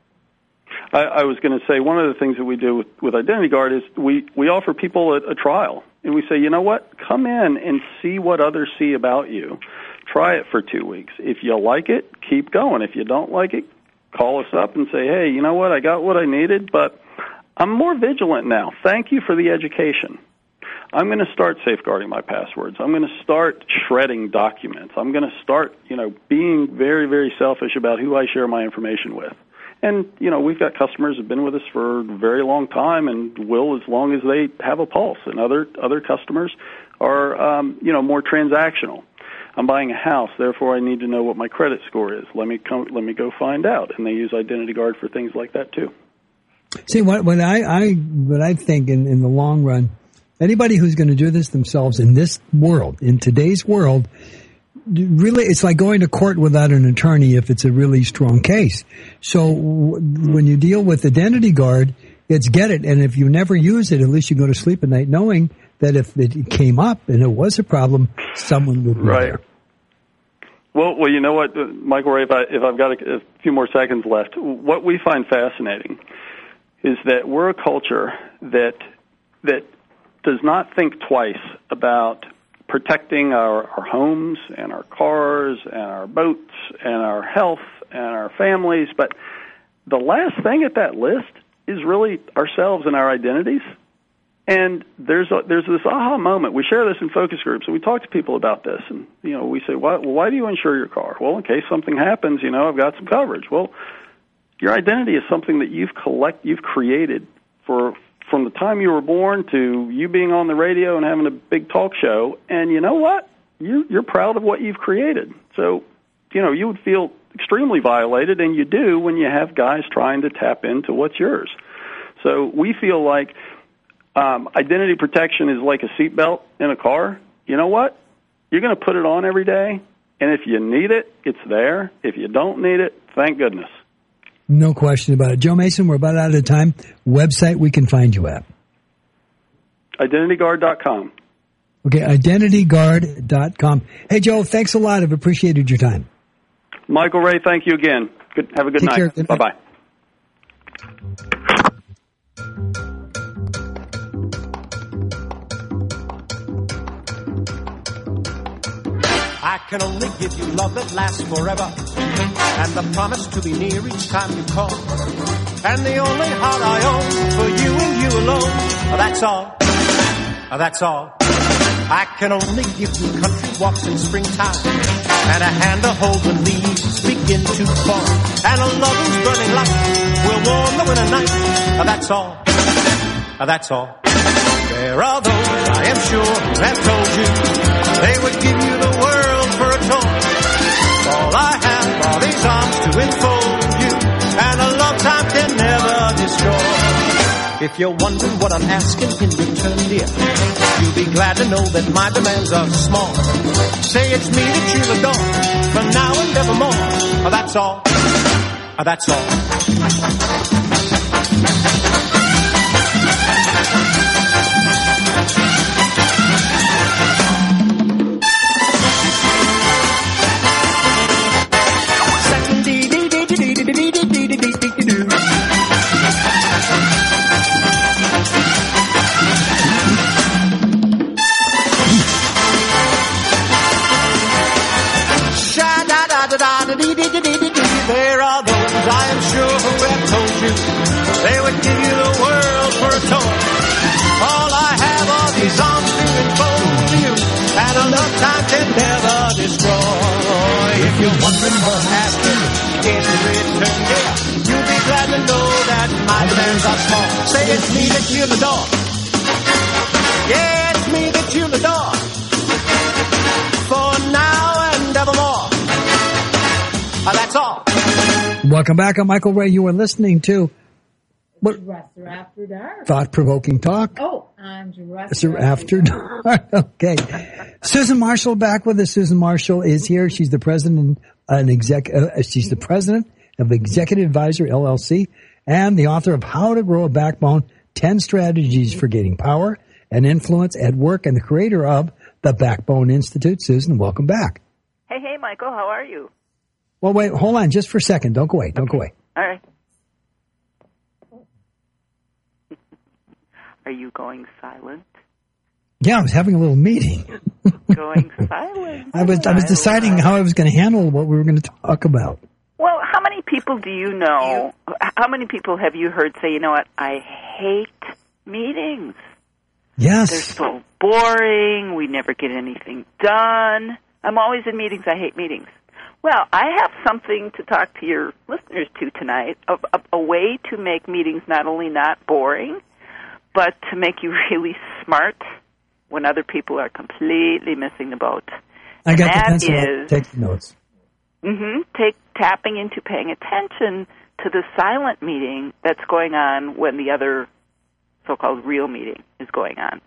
I was going to say one of the things that we do with Identity Guard is we offer people a trial. And we say, you know what, come in and see what others see about you. Try it for 2 weeks. If you like it, keep going. If you don't like it, call us up and say, hey, you know what, I got what I needed, but I'm more vigilant now. Thank you for the education. I'm going to start safeguarding my passwords. I'm going to start shredding documents. I'm going to start, being very, very selfish about who I share my information with. And, we've got customers who have been with us for a very long time and will as long as they have a pulse. And other customers are, more transactional. I'm buying a house, therefore I need to know what my credit score is. Let me go find out. And they use Identity Guard for things like that too. See, what I think in the long run, anybody who's going to do this themselves in this world, in today's world, really, it's like going to court without an attorney if it's a really strong case. So when you deal with Identity Guard, it's get it. And if you never use it, at least you go to sleep at night knowing that if it came up and it was a problem, someone would be there. Well, you know what, Michael Ray, if I've got a few more seconds left, what we find fascinating is that we're a culture that does not think twice about protecting our homes and our cars and our boats and our health and our families. But the last thing at that list is really ourselves and our identities. And there's this aha moment. We share this in focus groups, and we talk to people about this. And, we say, why do you insure your car? Well, in case something happens, I've got some coverage. Well, your identity is something that you've created from the time you were born to you being on the radio and having a big talk show. And you know what? You're proud of what you've created. So, you would feel extremely violated, and you do when you have guys trying to tap into what's yours. So we feel like identity protection is like a seatbelt in a car. You know what? You're going to put it on every day, and if you need it, it's there. If you don't need it, thank goodness. No question about it. Joe Mason, we're about out of time. Website we can find you at? IdentityGuard.com. Okay, IdentityGuard.com. Hey, Joe, thanks a lot. I've appreciated your time. Michael Ray, thank you again. Have a good night. Care. Bye-bye. I can only give you love that lasts forever, and the promise to be near each time you call, and the only heart I own for you and you alone. That's all. That's all. I can only give you country walks in springtime, and a hand to hold when leaves begin to fall, and a love whose burning light will warm the winter night. That's all. That's all. There are those, I am sure, who have told you they would give you the world for a enfold you, and a long time can never destroy. If you're wondering what I'm asking in return, dear, you'll be glad to know that my demands are small. Say it's me that you'll adore, from now and evermore. That's all. That's all. There are those, I am sure, who have told you they would give you the world for a toy. All I have are these arms to enfold you, and enough time can never destroy. If you're wondering what happened in return, yeah, you'll be glad to know that my demands are small. Say it's me that you'll adore. Yeah, it's me that you'll adore. For now and evermore. That's all. Welcome back. I'm Michael Ray. You are listening to Dresser After Dark. Thought-provoking talk. Oh, I'm Dresser After Dark. Okay. Susan Marshall back with us. Susan Marshall is here. She's the president she's the president of Executive Advisor LLC and the author of How to Grow a Backbone, 10 Strategies for Gaining Power and Influence at Work, and the creator of the Backbone Institute. Susan, welcome back. Hey, Michael. How are you? Well, wait, hold on just for a second. Don't go away. Don't go away. All right. Are you going silent? Yeah, I was having a little meeting. Going silent. I was deciding how I was going to handle what we were going to talk about. Well, how many people do you know? How many people have you heard say, you know what, I hate meetings? Yes. They're so boring. We never get anything done. I'm always in meetings. I hate meetings. Well, I have something to talk to your listeners to tonight, a way to make meetings not only not boring, but to make you really smart when other people are completely missing the boat. I got the pencil. Take notes. Tapping into paying attention to the silent meeting that's going on when the other so-called real meeting is going on.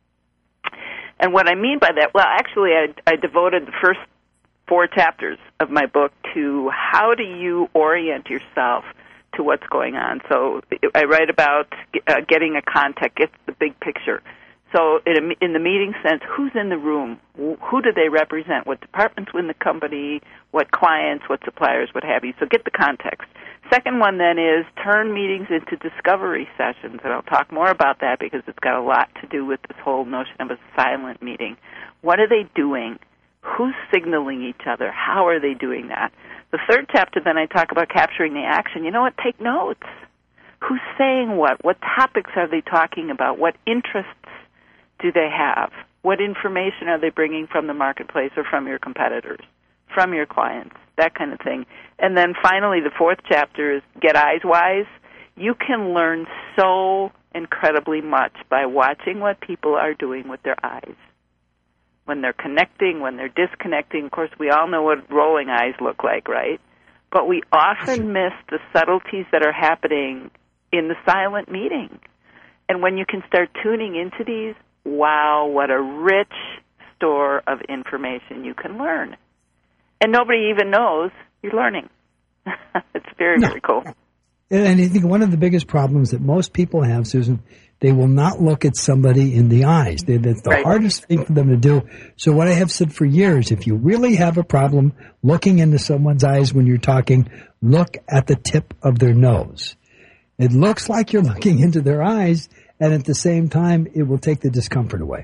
And what I mean by that, well, actually, I devoted the first 4 chapters of my book to how do you orient yourself to what's going on. So I write about getting a contact, get the big picture. So in the meeting sense, who's in the room? Who do they represent? What departments within the company? What clients? What suppliers? What have you? So get the context. Second one then is turn meetings into discovery sessions, and I'll talk more about that because it's got a lot to do with this whole notion of a silent meeting. What are they doing? Who's signaling each other? How are they doing that? The third chapter, then I talk about capturing the action. You know what? Take notes. Who's saying what? What topics are they talking about? What interests do they have? What information are they bringing from the marketplace or from your competitors, from your clients, that kind of thing? And then finally, the fourth chapter is get eyes wise. You can learn so incredibly much by watching what people are doing with their eyes. When they're connecting, when they're disconnecting. Of course, we all know what rolling eyes look like, right? But we often miss the subtleties that are happening in the silent meeting. And when you can start tuning into these, wow, what a rich store of information you can learn. And nobody even knows you're learning. It's very, very cool. And I think one of the biggest problems that most people have, Susan, they will not look at somebody in the eyes. That's the hardest thing for them to do. So what I have said for years, if you really have a problem looking into someone's eyes when you're talking, look at the tip of their nose. It looks like you're looking into their eyes, and at the same time, it will take the discomfort away.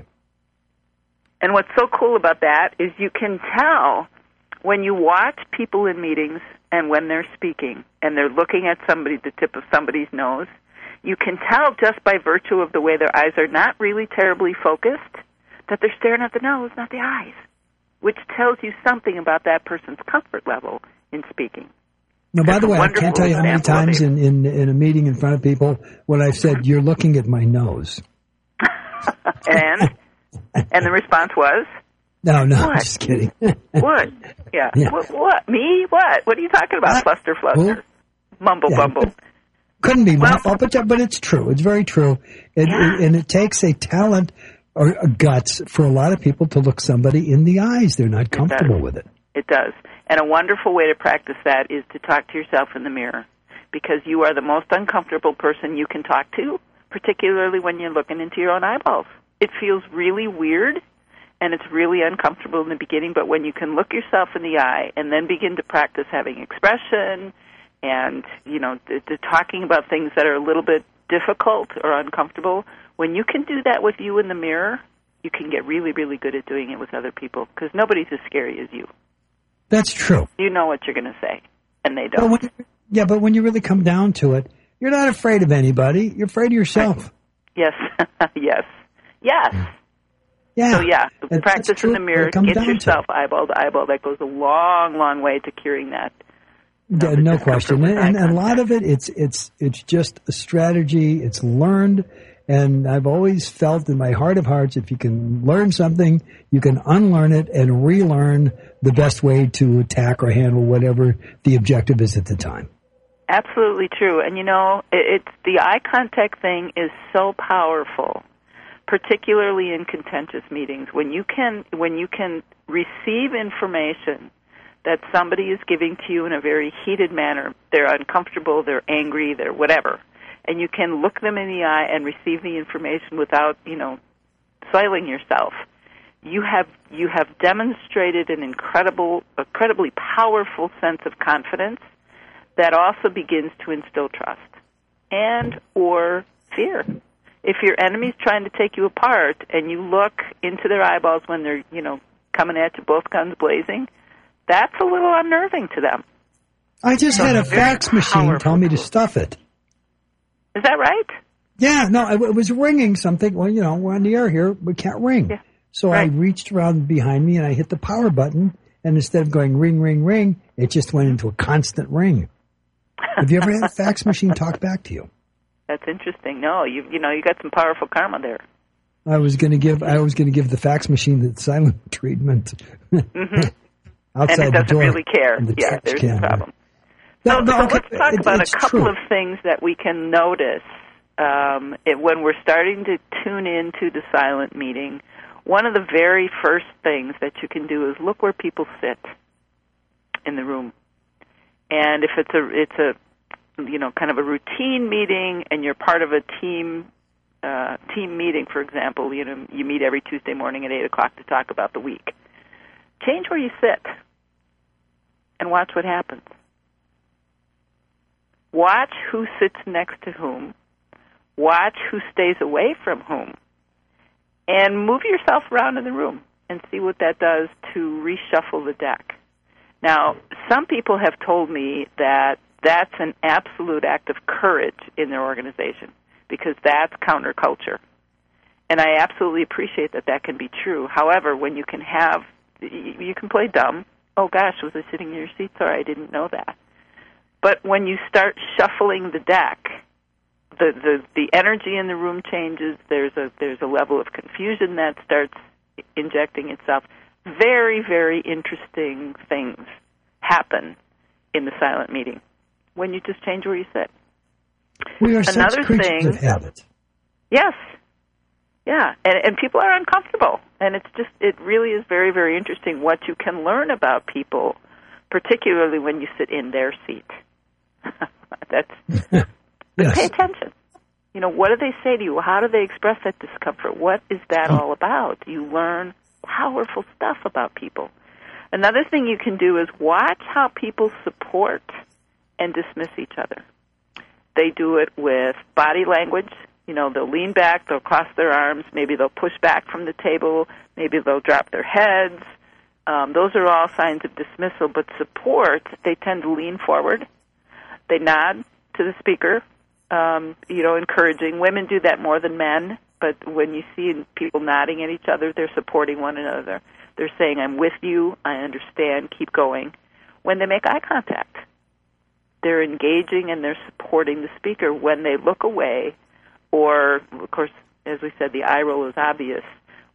And what's so cool about that is you can tell when you watch people in meetings and when they're speaking and they're looking at somebody, the tip of somebody's nose, you can tell just by virtue of the way their eyes are not really terribly focused that they're staring at the nose, not the eyes, which tells you something about that person's comfort level in speaking. Now, by the way, I can't tell you how many times in a meeting in front of people when I've said, you're looking at my nose. And the response was? No, What? just kidding. What? Yeah. Yeah. What? Me? What? What are you talking about? Fluster. Well, Mumble, yeah, bumble. Couldn't be my fault, but it's true. It's very true. And it takes a talent or a guts for a lot of people to look somebody in the eyes. They're not comfortable with it. It does. And a wonderful way to practice that is to talk to yourself in the mirror, because you are the most uncomfortable person you can talk to, particularly when you're looking into your own eyeballs. It feels really weird, and it's really uncomfortable in the beginning, but when you can look yourself in the eye and then begin to practice having expression and, the talking about things that are a little bit difficult or uncomfortable, when you can do that with you in the mirror, you can get really, really good at doing it with other people, because nobody's as scary as you. That's true. You know what you're going to say, and they don't. But when you really come down to it, you're not afraid of anybody. You're afraid of yourself. Yes. Yes. Yeah. So, practice in the mirror. Get yourself eyeball to eyeball. That goes a long, long way to curing that. No question. And a lot of it, it's just a strategy. It's learned. And I've always felt in my heart of hearts, if you can learn something, you can unlearn it and relearn the best way to attack or handle whatever the objective is at the time. Absolutely true. And it's the eye contact thing is so powerful, particularly in contentious meetings. When you can receive information that somebody is giving to you in a very heated manner, they're uncomfortable, they're angry, they're whatever, and you can look them in the eye and receive the information without, soiling yourself. You have demonstrated an incredibly powerful sense of confidence that also begins to instill trust and or fear. If your enemy's trying to take you apart and you look into their eyeballs when they're, coming at you both guns blazing, that's a little unnerving to them. I just had a fax machine tell me to stuff it. Is that right? Yeah, no, it was ringing something. Well, we're on the air here. We can't ring. Yeah. So right. I reached around behind me and I hit the power button, and instead of going ring, ring, ring, it just went into a constant ring. Have you ever had a fax machine talk back to you? That's interesting. No, you got some powerful karma there. I was going to give the fax machine the silent treatment. Mm-hmm. Outside and it doesn't the door, really care. Yeah, there's a problem. No, Let's talk about a couple true. of things that we can notice when we're starting to tune into the silent meeting. One of the very first things that you can do is look where people sit in the room. And if it's a kind of a routine meeting, and you're part of a team meeting, for example, you meet every Tuesday morning at 8:00 to talk about the week. Change where you sit and watch what happens. Watch who sits next to whom. Watch who stays away from whom. And move yourself around in the room and see what that does to reshuffle the deck. Now, some people have told me that that's an absolute act of courage in their organization, because that's counterculture. And I absolutely appreciate that can be true. However, when you can play dumb. Oh, gosh, was I sitting in your seat? Sorry, I didn't know that. But when you start shuffling the deck, the energy in the room changes. There's a level of confusion that starts injecting itself. Very, very interesting things happen in the silent meeting when you just change where you sit. We are such creatures of habit. Yes. Yeah, and people are uncomfortable, and it really is very, very interesting what you can learn about people, particularly when you sit in their seat. Yes. Pay attention. What do they say to you? How do they express that discomfort? What is that all about? You learn powerful stuff about people. Another thing you can do is watch how people support and dismiss each other. They do it with body language. They'll lean back, they'll cross their arms, maybe they'll push back from the table, maybe they'll drop their heads. Those are all signs of dismissal, but support, they tend to lean forward. They nod to the speaker, encouraging. Women do that more than men, but when you see people nodding at each other, they're supporting one another. They're saying, I'm with you, I understand, keep going. When they make eye contact, they're engaging and they're supporting the speaker. When they look away, or, of course, as we said, the eye roll is obvious,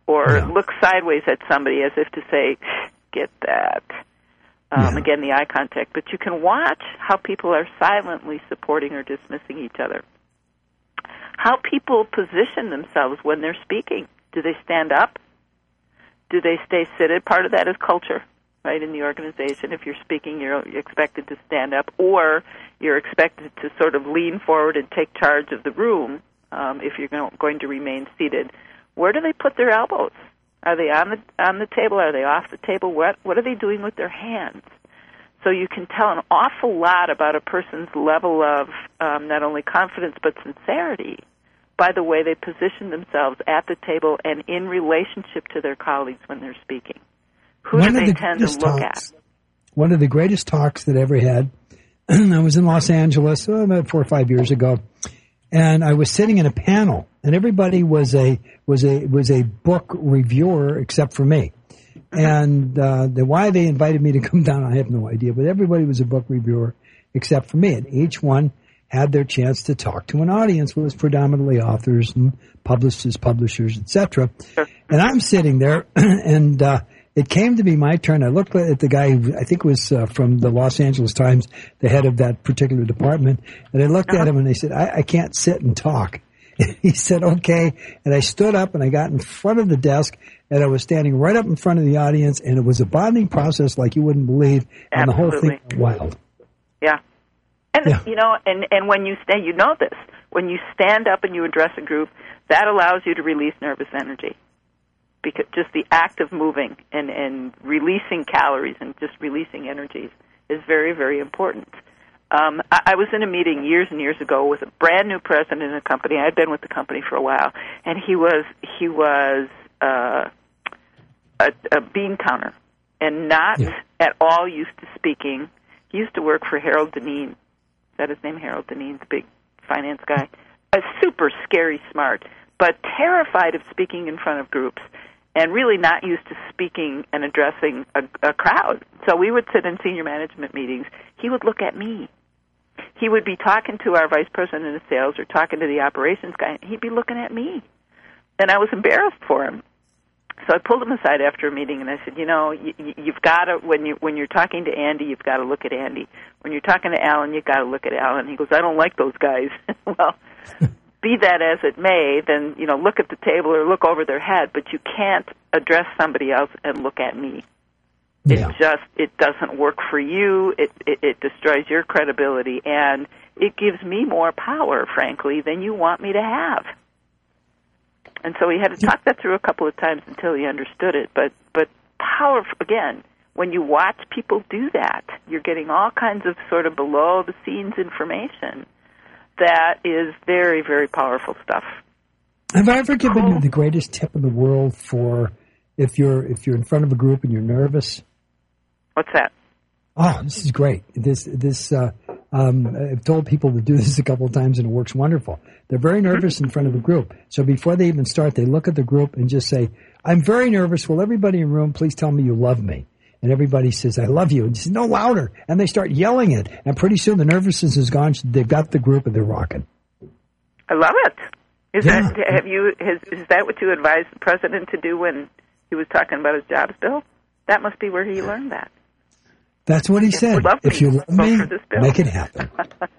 or look sideways at somebody as if to say, get that. Again, the eye contact. But you can watch how people are silently supporting or dismissing each other. How people position themselves when they're speaking. Do they stand up? Do they stay seated? Part of that is culture, right, in the organization. If you're speaking, you're expected to stand up, or you're expected to sort of lean forward and take charge of the room if you're going to remain seated. Where do they put their elbows? Are they on the table? Are they off the table? What are they doing with their hands? So you can tell an awful lot about a person's level of not only confidence but sincerity by the way they position themselves at the table and in relationship to their colleagues when they're speaking. Who do they tend to look at? One of the greatest talks that I ever had, I was in Los Angeles about 4 or 5 years ago, and I was sitting in a panel, and everybody was a book reviewer except for me. And why they invited me to come down, I have no idea, but everybody was a book reviewer except for me, and each one had their chance to talk to an audience, which was predominantly authors and publishers, etc. And I'm sitting there, and it came to be my turn. I looked at the guy who I think was from the Los Angeles Times, the head of that particular department, and I looked at him and I said, I can't sit and talk. And he said, okay. And I stood up and I got in front of the desk, and I was standing right up in front of the audience, and it was a bonding process like you wouldn't believe, and the whole thing went wild. Yeah. And, and when you stand, you know this, when you stand up and you address a group, that allows you to release nervous energy. Because just the act of moving and releasing calories and just releasing energies is very, very important. I was in a meeting years and years ago with a brand new president in a company. I had been with the company for a while, and he was a bean counter and not at all used to speaking. He used to work for Harold Dineen. Is that his name, Harold Dineen, the big finance guy? Super scary smart, but terrified of speaking in front of groups and really not used to speaking and addressing a crowd. So we would sit in senior management meetings. He would look at me. He would be talking to our vice president of sales or talking to the operations guy, and he'd be looking at me. And I was embarrassed for him. So I pulled him aside after a meeting, and I said, you've got to, when you're talking to Andy, you've got to look at Andy. When you're talking to Alan, you've got to look at Alan. He goes, I don't like those guys. Well, be that as it may, then, look at the table or look over their head, but you can't address somebody else and look at me. Yeah. It doesn't work for you. It destroys your credibility, and it gives me more power, frankly, than you want me to have. And so he had to talk that through a couple of times until he understood it. But power, again, when you watch people do that, you're getting all kinds of sort of below-the-scenes information that is very, very powerful stuff. Have I ever given you the greatest tip in the world for if you're in front of a group and you're nervous? What's that? Oh, this is great. I've told people to do this a couple of times, and it works wonderful. They're very nervous in front of a group. So before they even start, they look at the group and just say, I'm very nervous. Will everybody in the room please tell me you love me? And everybody says, I love you. And he says, no, louder. And they start yelling it. And pretty soon the nervousness is gone. They've got the group and they're rocking. I love it. Is that what you advised the president to do when he was talking about his jobs bill? That must be where he learned that. That's what he said. If you love me, make it happen.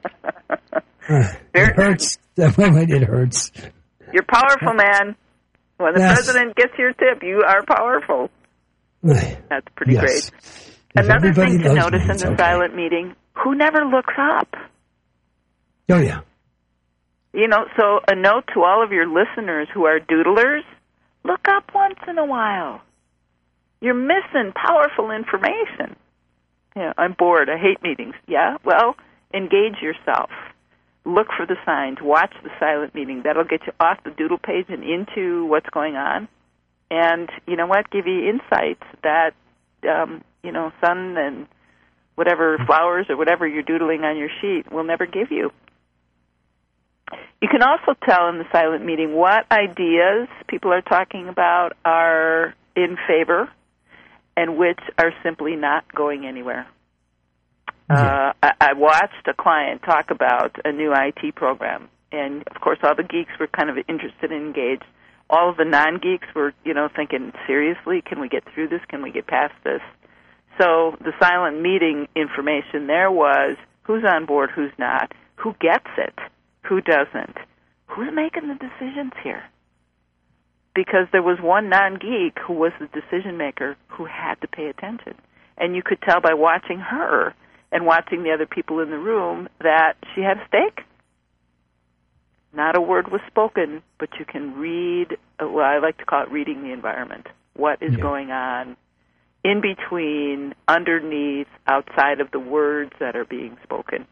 It hurts. It hurts. You're powerful, man. When the president gets your tip, you are powerful. That's pretty great. Another thing to notice in the silent meeting, who never looks up? Oh, yeah. So a note to all of your listeners who are doodlers, look up once in a while. You're missing powerful information. I'm bored. I hate meetings. Yeah? Well, engage yourself. Look for the signs. Watch the silent meeting. That'll get you off the doodle page and into what's going on. And you know what? Give you insights that, sun and whatever flowers or whatever you're doodling on your sheet will never give you. You can also tell in the silent meeting what ideas people are talking about are in favor and which are simply not going anywhere. I watched a client talk about a new IT program, and of course all the geeks were kind of interested and engaged. all of the non-geeks were, thinking, seriously, can we get through this? Can we get past this? So the silent meeting information there was who's on board, who's not, who gets it, who doesn't, who's making the decisions here. Because there was one non-geek who was the decision maker who had to pay attention. And you could tell by watching her and watching the other people in the room that she had a stake. Not a word was spoken, but you can read, well, I like to call it reading the environment. What is going on in between, underneath, outside of the words that are being spoken.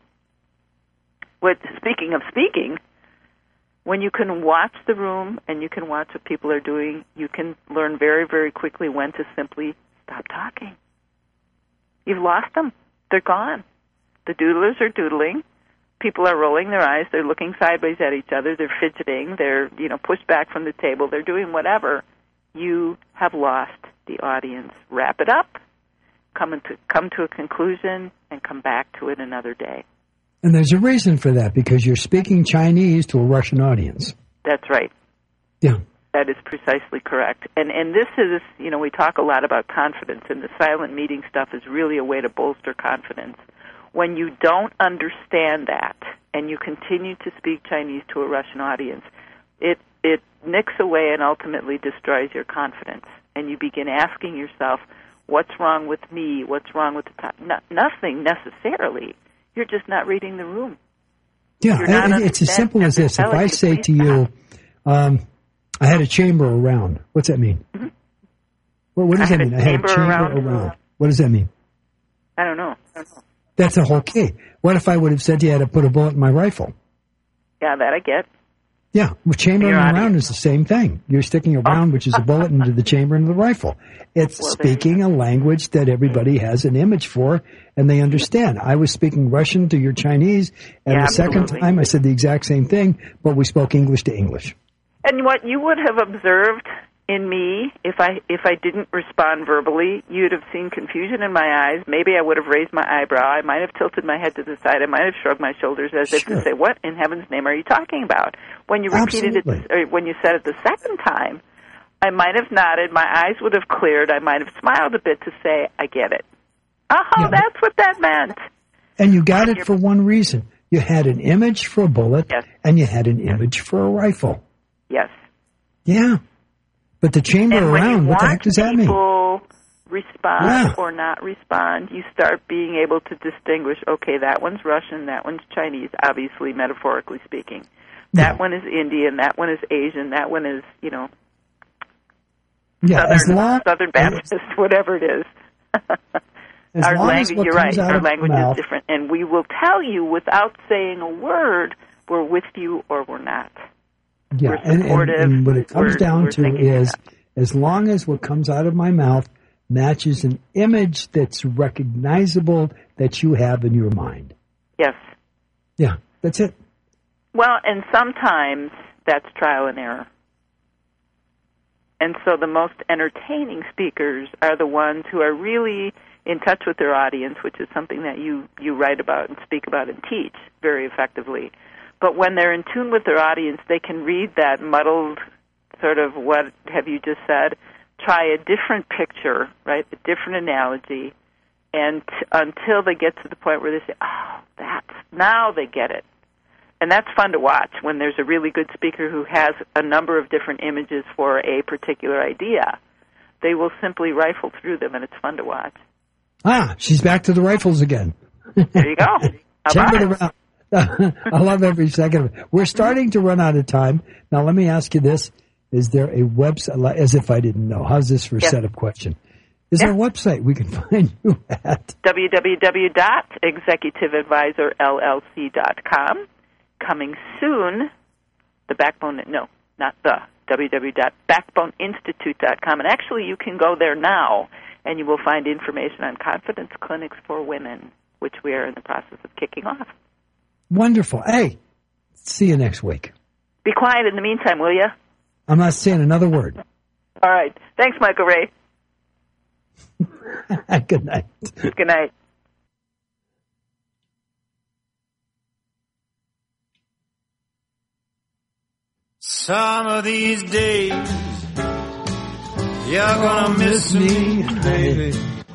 Speaking of speaking, when you can watch the room and you can watch what people are doing, you can learn very, very quickly when to simply stop talking. You've lost them. They're gone. The doodlers are doodling. People are rolling their eyes. They're looking sideways at each other. They're fidgeting. They're, pushed back from the table. They're doing whatever. You have lost the audience. Wrap it up, come to a conclusion, and come back to it another day. And there's a reason for that, because you're speaking Chinese to a Russian audience. That's right. Yeah. That is precisely correct. And this is, we talk a lot about confidence, and the silent meeting stuff is really a way to bolster confidence. When you don't understand that and you continue to speak Chinese to a Russian audience, it nicks away and ultimately destroys your confidence. And you begin asking yourself, what's wrong with me? What's wrong with the top? Nothing necessarily. You're just not reading the room. Yeah, it's as simple as this. If I say to you, I had a chamber around, what's that mean? Mm-hmm. Well, what does that mean? I had a chamber around. What does that mean? I don't know. That's a whole key. What if I would have said you had to put a bullet in my rifle? Yeah, that I get. Yeah, well, chamber and round is the same thing. You're sticking a round, which is a bullet, into the chamber into the rifle. It's speaking a language that everybody has an image for, and they understand. I was speaking Russian to your Chinese, and the second time I said the exact same thing, but we spoke English to English. And what you would have observed in me, if I didn't respond verbally, you'd have seen confusion in my eyes. Maybe I would have raised my eyebrow. I might have tilted my head to the side. I might have shrugged my shoulders as if to say, "What in heaven's name are you talking about?" When you repeated it, or when you said it the second time, I might have nodded. My eyes would have cleared. I might have smiled a bit to say, "I get it." That's what that meant. And you got it for one reason. You had an image for a bullet, and you had an image for a rifle. Yes. Yeah. But the chamber around, what the heck does that mean? People respond or not respond, you start being able to distinguish, okay, that one's Russian, that one's Chinese, obviously, metaphorically speaking. That one is Indian, that one is Asian, that one is, Southern Baptist, whatever it is. Our language, you're right, our language is different. And we will tell you without saying a word, we're with you or we're not. Yeah, and what it comes down to is, as long as what comes out of my mouth matches an image that's recognizable that you have in your mind. Yes. Yeah, that's it. Well, and sometimes that's trial and error. And so the most entertaining speakers are the ones who are really in touch with their audience, which is something that you write about and speak about and teach very effectively. But when they're in tune with their audience, they can read that muddled sort of what have you just said, try a different picture, right, a different analogy, and until they get to the point where they say, now they get it. And that's fun to watch when there's a really good speaker who has a number of different images for a particular idea. They will simply rifle through them, and it's fun to watch. She's back to the rifles again. There you go. I love every second of it. We're starting to run out of time. Now, let me ask you this. Is there a website, as if I didn't know, how's this for a setup question? Is there a website we can find you at? www.executiveadvisorllc.com. Coming soon, www.backboneinstitute.com. And actually, you can go there now, and you will find information on confidence clinics for women, which we are in the process of kicking off. Wonderful. Hey, see you next week. Be quiet in the meantime, will you? I'm not saying another word. All right. Thanks, Michael Ray. Good night. Good night. Some of these days you're gonna miss me, baby.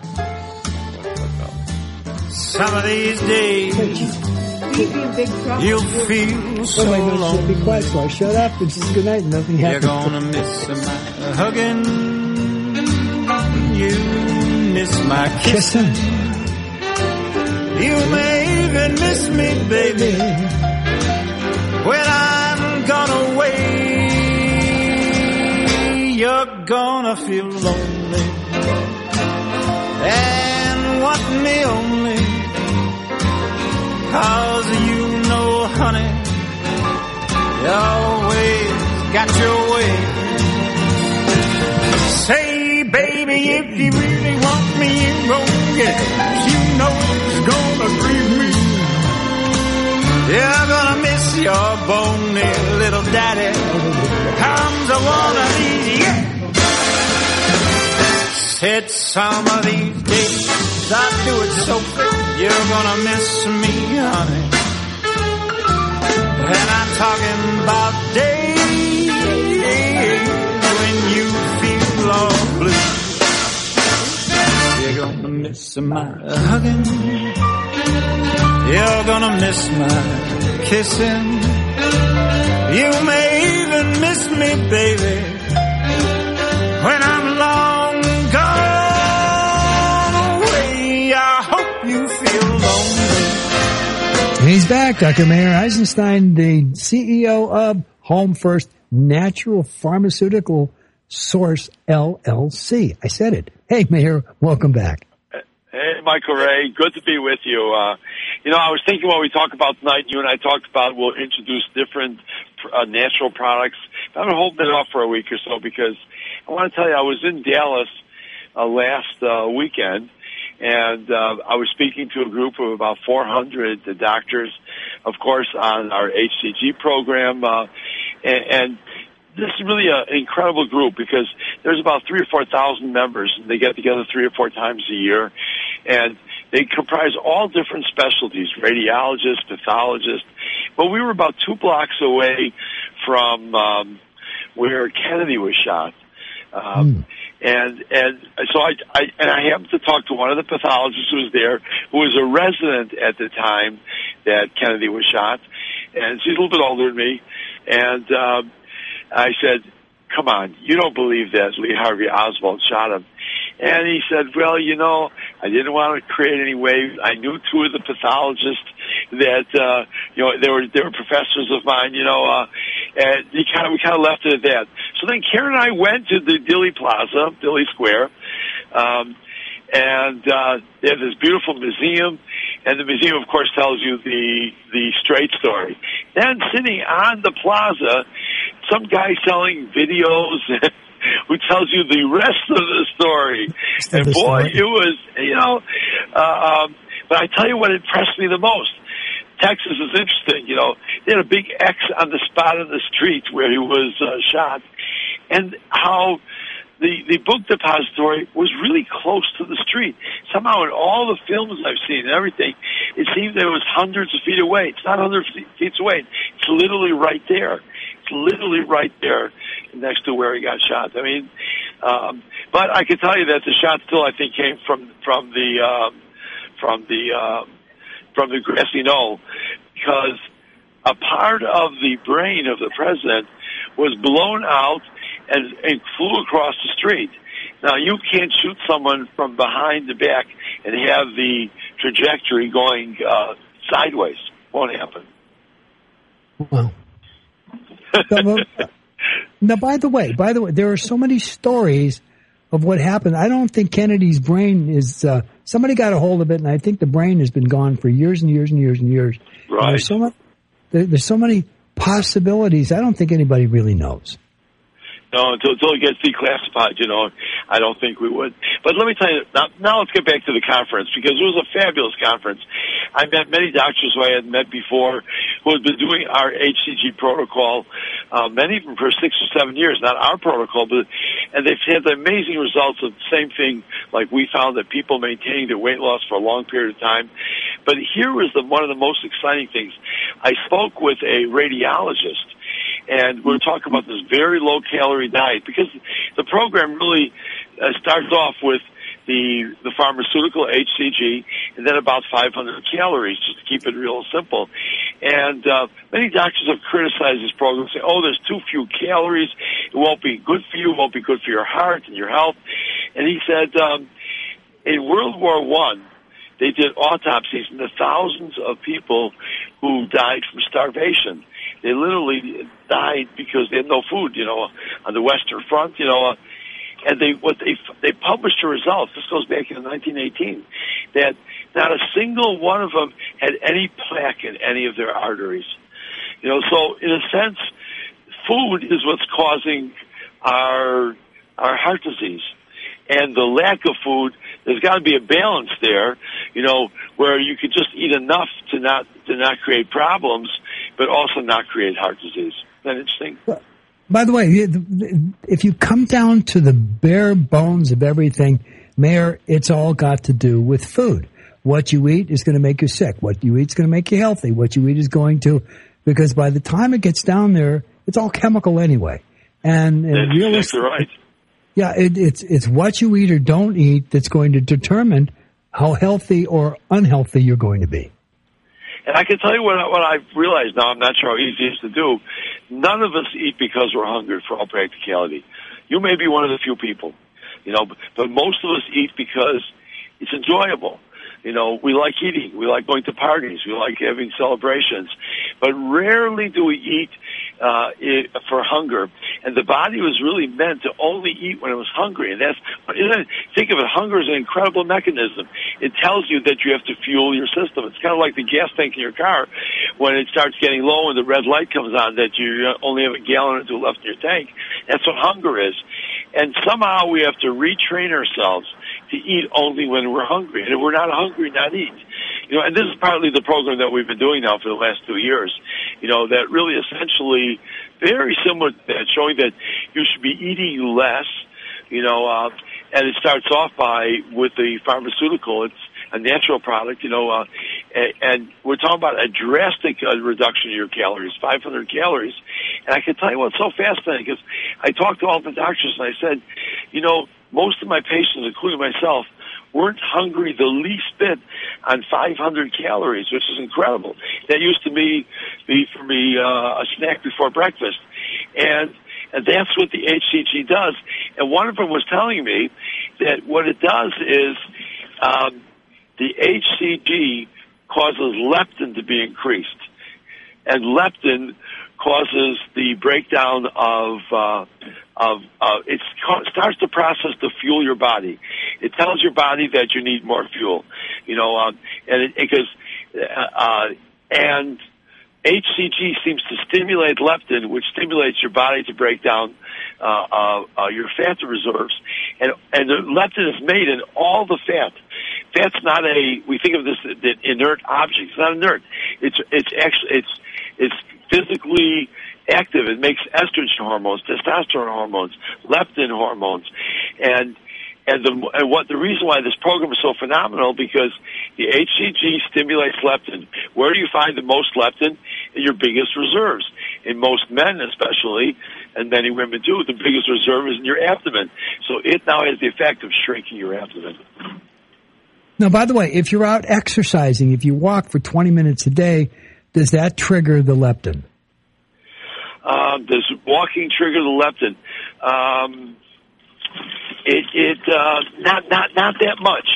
Some of these days you'll feel so lonely. Be quiet, so I shut up and just good night. Nothing You're happened. gonna miss my hugging. You miss my kissing. You may even miss me, baby, when I'm gone away. You're gonna feel lonely and want me only, 'cause you know, honey, you always got your way. Say, baby, if you really want me, you gon' get it. You know it's gonna grieve me. You're gonna miss your bony little daddy. Comes a one of these, yeah. Said some of these days I do it so quick. You're gonna miss me, honey. And I'm talking about days when you feel all blue. You're gonna miss my hugging. You're gonna miss my kissing. You may even miss me, baby, when I'm long gone away. I hope you feel lonely. He's back, Dr. Mayer Eisenstein, the CEO of Home First Natural Pharmaceutical Source, LLC. I said it. Hey, Mayer, welcome back. Hey, Michael Ray. Good to be with you. I was thinking what we talk about tonight, you and I talked about we'll introduce different natural products. I'm going to hold that off for a week or so because I want to tell you I was in Dallas last weekend, and I was speaking to a group of about 400 doctors, of course, on our HCG program, and this is really an incredible group because there's about 3,000 or 4,000 members, and they get together 3 or 4 times a year, and they comprise all different specialties, radiologists, pathologists, but we were about 2 blocks away from where Kennedy was shot. And so I happened to talk to one of the pathologists who was there, who was a resident at the time that Kennedy was shot, and she's a little bit older than me, and I said, come on, you don't believe that Lee Harvey Oswald shot him. And he said, well, I didn't want to create any waves. I knew 2 of the pathologists that, they were professors of mine, and we kind of left it at that. So then Karen and I went to the Dilley Plaza, Dilley Square, and they have this beautiful museum, and the museum, of course, tells you the straight story. Then sitting on the plaza, some guy selling videos who tells you the rest of the story. And boy, it was, but I tell you what impressed me the most. Texas is interesting, They had a big X on the spot in the street where he was shot, and how the book depository was really close to the street. Somehow in all the films I've seen and everything, it seems that it was hundreds of feet away. It's not hundreds of feet away. It's literally right there. It's literally right there next to where he got shot. I mean, but I can tell you that the shot still, I think, came from the grassy knoll, because a part of the brain of the president was blown out and flew across the street. Now, you can't shoot someone from behind the back and have the trajectory going sideways. Won't happen. Wow. Now, by the way, there are so many stories of what happened. I don't think Kennedy's brain is, somebody got a hold of it, and I think the brain has been gone for years and years and years and years. Right. And there's so many possibilities. I don't think anybody really knows. No, until it gets declassified, I don't think we would. But let me tell you, now let's get back to the conference, because it was a fabulous conference. I met many doctors who I had met before who had been doing our HCG protocol, many of them for 6 or 7 years, not our protocol, and they've had the amazing results of the same thing, like we found that people maintaining their weight loss for a long period of time. But here was one of the most exciting things. I spoke with a radiologist, And we're talking about this very low-calorie diet because the program really starts off with the pharmaceutical HCG and then about 500 calories, just to keep it real simple. And many doctors have criticized this program, saying, oh, there's too few calories, it won't be good for you, it won't be good for your heart and your health. And he said, in World War I, they did autopsies on the thousands of people who died from starvation. They literally died because they had no food, on the Western Front, and they published the results. This goes back in 1918, that not a single one of them had any plaque in any of their arteries. So in a sense, food is what's causing our heart disease. And the lack of food, there's got to be a balance there, where you could just eat enough to not create problems, but also not create heart disease. Isn't that interesting? By the way, if you come down to the bare bones of everything, Mayor, it's all got to do with food. What you eat is going to make you sick. What you eat is going to make you healthy. What you eat is going to, because by the time it gets down there, it's all chemical anyway. And realistically, right. Yeah, it's what you eat or don't eat that's going to determine how healthy or unhealthy you're going to be. And I can tell you what I've realized now, I'm not sure how easy it is to do. None of us eat because we're hungry, for all practicality. You may be one of the few people, but most of us eat because it's enjoyable. We like eating. We like going to parties. We like having celebrations. But rarely do we eat for hunger. And the body was really meant to only eat when it was hungry. And think of it, hunger is an incredible mechanism. It tells you that you have to fuel your system. It's kind of like the gas tank in your car. When it starts getting low and the red light comes on, that you only have a gallon or two left in your tank. That's what hunger is. And somehow we have to retrain ourselves to eat only when we're hungry. And if we're not hungry, not eat. And this is partly the program that we've been doing now for the last 2 years, that really essentially very similar to that, showing that you should be eating less, and it starts off with the pharmaceutical. It's a natural product, and we're talking about a drastic reduction in your calories, 500 calories. And I can tell you what's so fascinating, because I talked to all the doctors and I said, most of my patients, including myself, weren't hungry the least bit on 500 calories, which is incredible. That used to be for me a snack before breakfast. And that's what the HCG does. And one of them was telling me that what it does is the HCG causes leptin to be increased. And leptin causes the breakdown it starts the process to fuel your body. It tells your body that you need more fuel, and HCG seems to stimulate leptin, which stimulates your body to break down your fat reserves, and the leptin is made in all the fat. Fat's not we think of this as inert object. It's not inert. It's physically active. It makes estrogen hormones, testosterone hormones, leptin hormones, and the reason why this program is so phenomenal, because the HCG stimulates leptin. Where do you find the most leptin? In your biggest reserves. In most men, especially, and many women too, the biggest reserve is in your abdomen. So it now has the effect of shrinking your abdomen. Now, by the way, if you're out exercising, if you walk for 20 minutes a day, does that trigger the leptin? Does walking trigger the leptin? Not that much.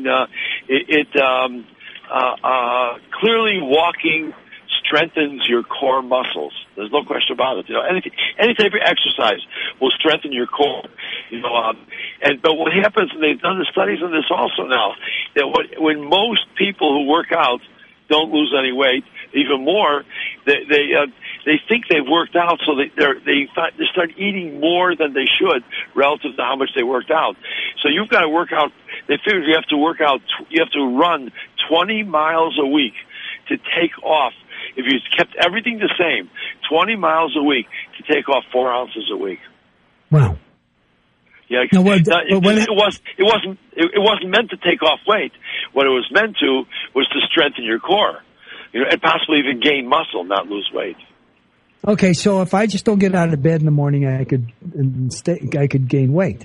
Clearly walking strengthens your core muscles. There's no question about it. Any type of exercise will strengthen your core. But what happens, and they've done the studies on this also now, that when most people who work out don't lose any weight, even more, they think they've worked out, so they start eating more than they should relative to how much they worked out. So you've got to work out. They figure you have to work out. You have to run 20 miles a week to take off. If you kept everything the same, 20 miles a week to take off 4 ounces a week. Wow. Yeah, it wasn't meant to take off weight. What it was meant to was to strengthen your core, and possibly even gain muscle, not lose weight. Okay, so if I just don't get out of bed in the morning, I could gain weight.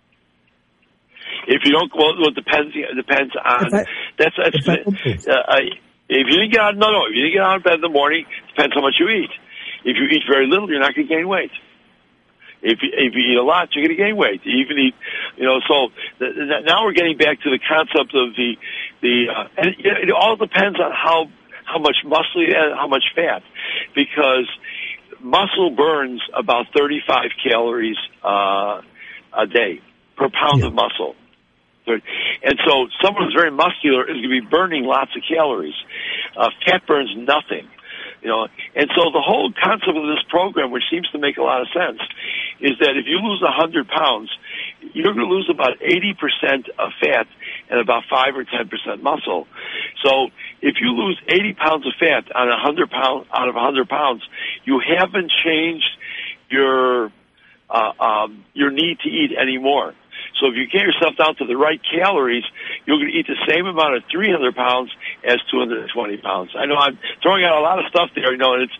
If you don't, well, it depends on if you didn't get out, if you didn't get out of bed in the morning, it depends how much you eat. If you eat very little, you're not going to gain weight. If you eat a lot, you're going to gain weight. You even eat, So now we're getting back to the concept of and it all depends on how much muscle you have, how much fat, because muscle burns about 35 calories a day per pound of muscle. And so someone who's very muscular is going to be burning lots of calories. Fat burns nothing. And so the whole concept of this program, which seems to make a lot of sense, is that if you lose 100 pounds, you're going to lose about 80% of fat and about 5 or 10% muscle. So if you lose 80 pounds of fat on 100 pounds out of 100 pounds, you haven't changed your need to eat anymore. So if you get yourself down to the right calories, you're going to eat the same amount of 300 pounds as 220 pounds. I know I'm throwing out a lot of stuff there, and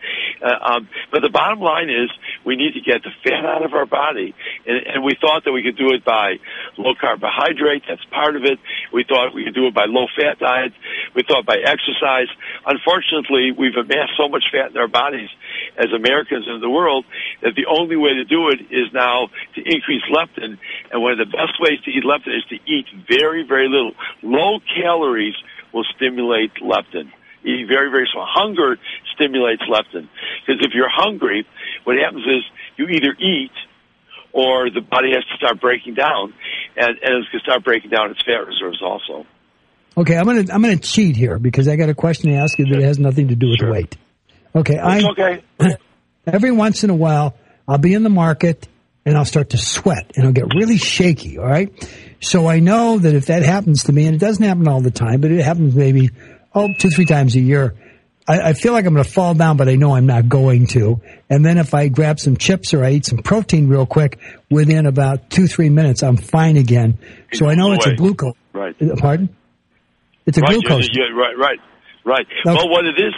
but the bottom line is we need to get the fat out of our body, and we thought that we could do it by low carbohydrate. That's part of it. We thought we could do it by low fat diet. We thought by exercise. Unfortunately, we've amassed so much fat in our bodies as Americans in the world that the only way to do it is now to increase leptin, and one of the best ways to eat leptin is to eat very, very little. Low calories will stimulate leptin. Eating very, very small. Hunger stimulates leptin. Because if you're hungry, what happens is you either eat or the body has to start breaking down, and it's going to start breaking down its fat reserves also. Okay, I'm gonna cheat here because I got a question to ask you that has nothing to do with weight. Okay, okay. Every once in a while, I'll be in the market and I'll start to sweat and I'll get really shaky. All right, so I know that if that happens to me, and it doesn't happen all the time, but it happens maybe 2-3 times a year, I feel like I'm going to fall down, but I know I'm not going to. And then if I grab some chips or I eat some protein real quick, within about 2-3 minutes, I'm fine again. So I know it's a glucose. Right. Pardon? It's a glucose. Right. Okay. Well, what it is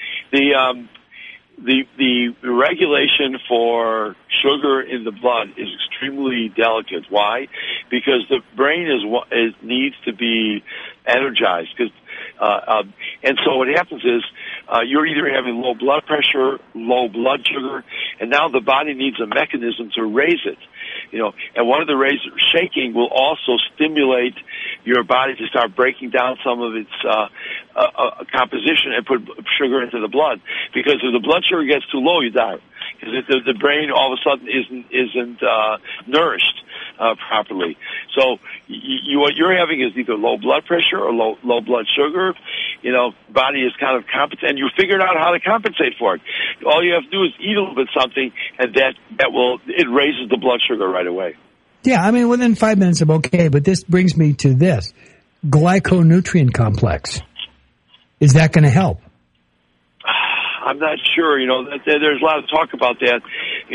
the regulation for sugar in the blood is extremely delicate. Why? Because the brain needs to be energized. And so what happens is you're either having low blood pressure, low blood sugar, and now the body needs a mechanism to raise it. And one of the shaking will also stimulate your body to start breaking down some of its composition and put sugar into the blood. Because if the blood sugar gets too low, you die. Because the brain all of a sudden isn't nourished properly. So what you're having is either low blood pressure or low blood sugar. Body is kind of compensating, and you figured out how to compensate for it. All you have to do is eat a little bit something, and it raises the blood sugar right away. Yeah, I mean, within 5 minutes I'm okay, but this brings me to this. Glyconutrient complex. Is that going to help? I'm not sure. There's a lot of talk about that.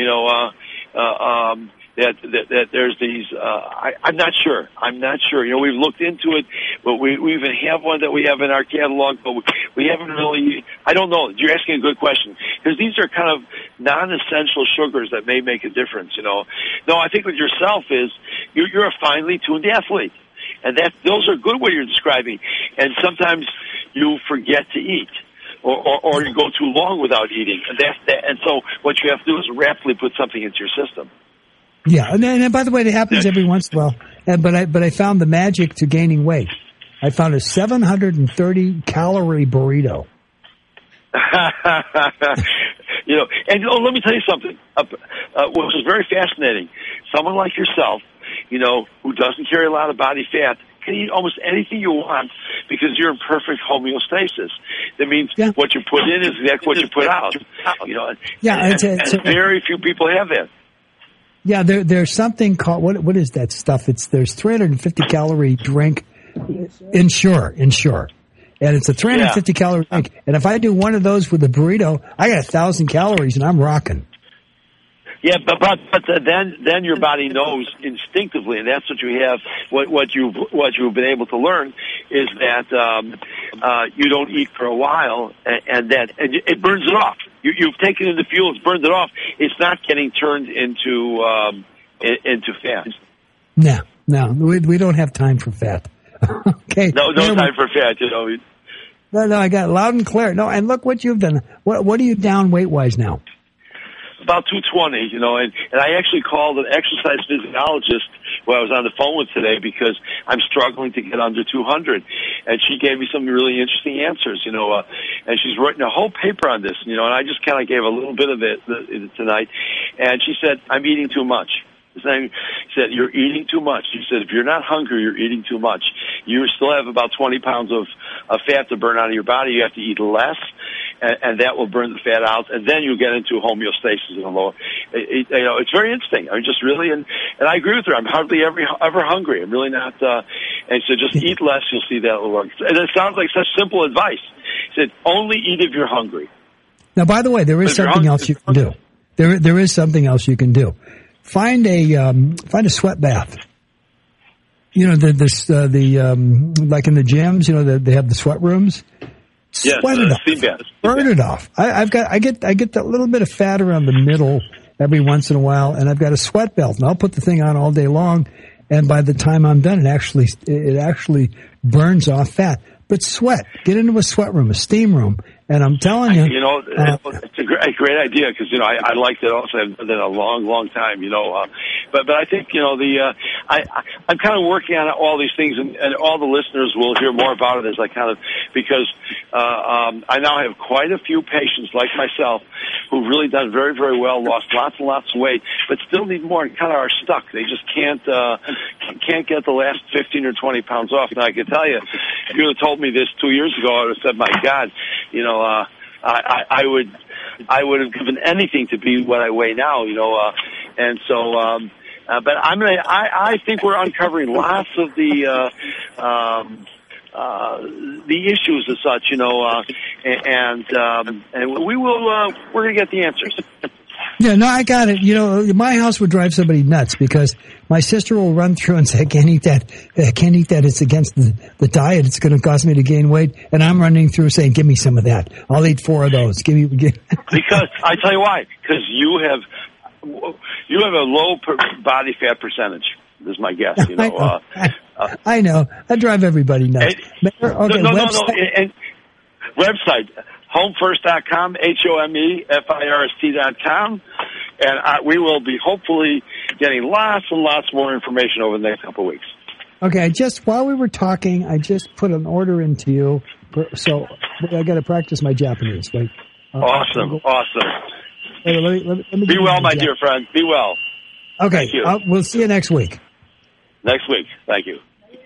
That there's these. I'm not sure. We've looked into it, but we even have one that we have in our catalog, but we haven't really. I don't know. You're asking a good question because these are kind of non-essential sugars that may make a difference. No, I think with yourself is you're a finely tuned athlete, and those are good what you're describing. And sometimes you forget to eat. Or you go too long without eating, and so what you have to do is rapidly put something into your system. Yeah, and by the way, it happens every once in a while. But I found the magic to gaining weight. I found a 730 calorie burrito. And let me tell you something, which is very fascinating. Someone like yourself, who doesn't carry a lot of body fat, can eat almost anything you want because you're in perfect homeostasis. That means what you put in is exactly what you put out. And very few people have that. Yeah, there's something called what is that stuff? There's 350 calorie drink, Ensure, and it's a 350 calorie drink. And if I do one of those with a burrito, I got 1,000 calories, and I'm rocking. Yeah, but then your body knows instinctively, and that's what you have. What you've been able to learn is that you don't eat for a while, and it burns it off. you've taken in the fuel, it's burned it off. It's not getting turned into fat. No, we don't have time for fat. Okay. No time for fat. You know. No, I got loud and clear. No, and look what you've done. What are you down weight-wise now? About 220, you know, and I actually called an exercise physiologist who I was on the phone with today because I'm struggling to get under 200, and she gave me some really interesting answers, you know, and she's written a whole paper on this, you know, and I just kind of gave a little bit of it tonight, and she said, I'm eating too much. She said, you're eating too much. She said, if you're not hungry, you're eating too much. You still have about 20 pounds of fat to burn out of your body. You have to eat less, and that will burn the fat out, and then you'll get into homeostasis and lower. You know, it's very interesting. I mean, just really, and I agree with her. I'm hardly ever hungry. I'm really not. And so just eat less. You'll see that will work. And it sounds like such simple advice. She said, only eat if you're hungry. Now, by the way, there is something else you can do. There is something else you can do. Find a sweat bath. You know, like in the gyms, you know, they have the sweat rooms. Yes, sweat it off. Steam bath. Burn it off. I get that little bit of fat around the middle every once in a while, and I've got a sweat belt, and I'll put the thing on all day long, and by the time I'm done, it actually burns off fat. But sweat. Get into a sweat room, a steam room. And I'm telling you. You know, it's a great idea because, you know, I liked it also. I've done it a long time, you know. But I think, you know, I'm kind of working on all these things, and all the listeners will hear more about it as I kind of, because I now have quite a few patients like myself who've really done very, very well, lost lots and lots of weight, but still need more and kind of are stuck. They just can't get the last 15 or 20 pounds off. Now, I can tell you, if you would have told me this 2 years ago, I would have said, my God, you know, I would have given anything to be what I weigh now, you know, and so, but I think we're uncovering lots of the issues as such, you know, and we're going to get the answers. Yeah, no, I got it. You know, my house would drive somebody nuts because my sister will run through and say, I can't eat that. It's against the diet. It's going to cause me to gain weight. And I'm running through saying, give me some of that. I'll eat 4 of those. Because I tell you why. Because you have a low body fat percentage. This is my guess. You know. I know. I drive everybody nuts. No. And website. Homefirst.com, HOMEFIRST.com, and we will be hopefully getting lots and lots more information over the next couple of weeks. Okay, while we were talking, I just put an order into you, so I got to practice my Japanese. Wait. Awesome. Let me be well, my dear friend. Be well. Okay, Thank you. We'll see you next week. Next week. Thank you.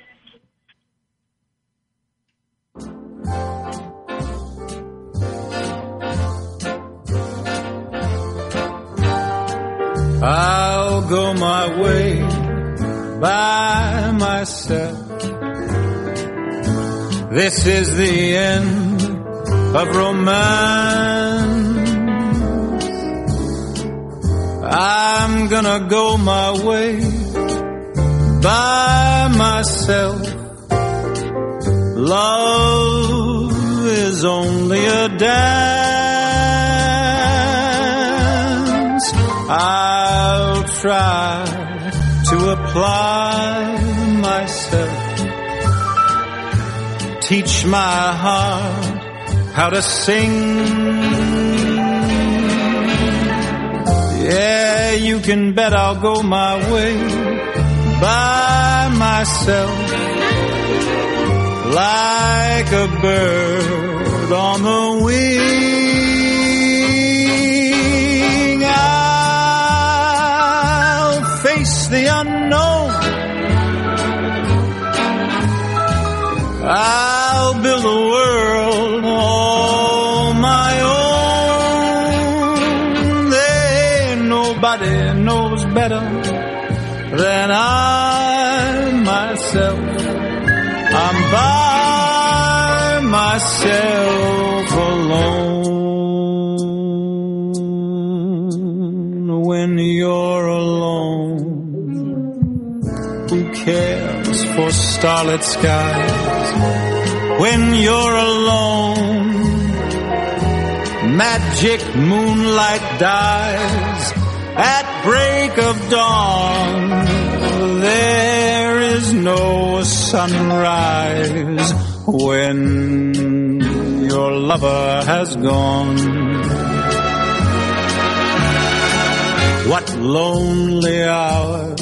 I'll go my way by myself. This is the end of romance. I'm gonna go my way by myself. Love is only a dance. I'll try to apply myself, teach my heart how to sing. Yeah, you can bet I'll go my way by myself, like a bird on the wing. The unknown. I'll build a world all my own. There nobody knows better than I myself. I'm by myself alone. When you're alone, who cares for starlit skies? When you're alone, magic moonlight dies at break of dawn. There is no sunrise when your lover has gone. What lonely hours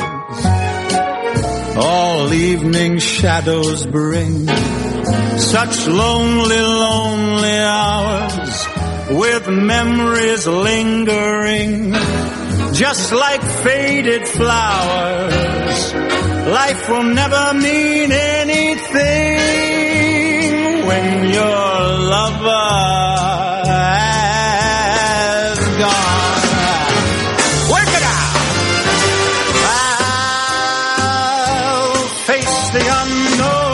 all evening shadows bring. Such lonely, lonely hours with memories lingering, just like faded flowers. Life will never mean anything when your lover has gone. Work it out! I'll face the unknown.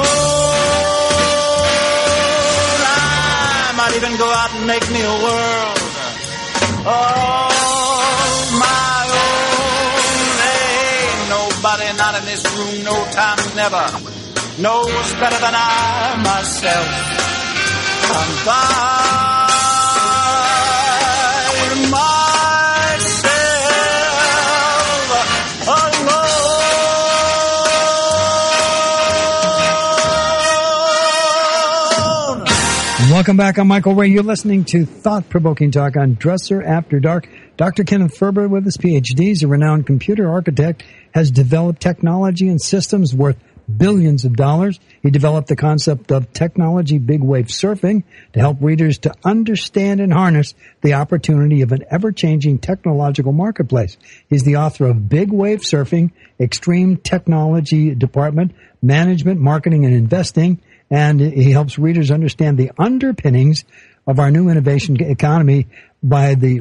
I might even go out and make me a world. Oh, my own. Ain't nobody not in this room, no time, never knows better than I myself. I'm by myself alone. Welcome back. I'm Michael Ray. You're listening to Thought-Provoking Talk on Dresser After Dark. Dr. Kenneth Ferber with his PhD. He's a renowned computer architect, has developed technology and systems worth billions of dollars. He developed the concept of technology big wave surfing to help readers to understand and harness the opportunity of an ever-changing technological marketplace. He's the author of Big Wave Surfing, Extreme Technology Department, Management, Marketing, and Investing, and he helps readers understand the underpinnings of our new innovation economy by the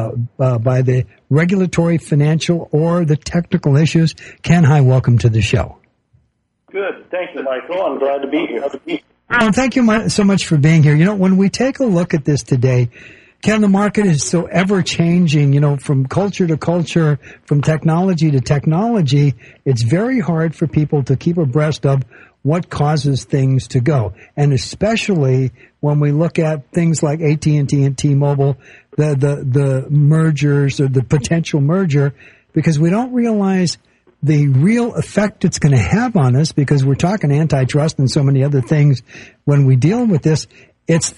regulatory, financial, or the technical issues. Ken, hi, welcome to the show. Good. Thank you, Michael. I'm glad to be here. Oh, thank you so much for being here. You know, when we take a look at this today, Ken, the market is so ever changing, you know, from culture to culture, from technology to technology. It's very hard for people to keep abreast of what causes things to go. And especially when we look at things like AT&T and T-Mobile, the mergers or the potential merger, because we don't realize the real effect it's going to have on us, because we're talking antitrust and so many other things when we deal with this. It's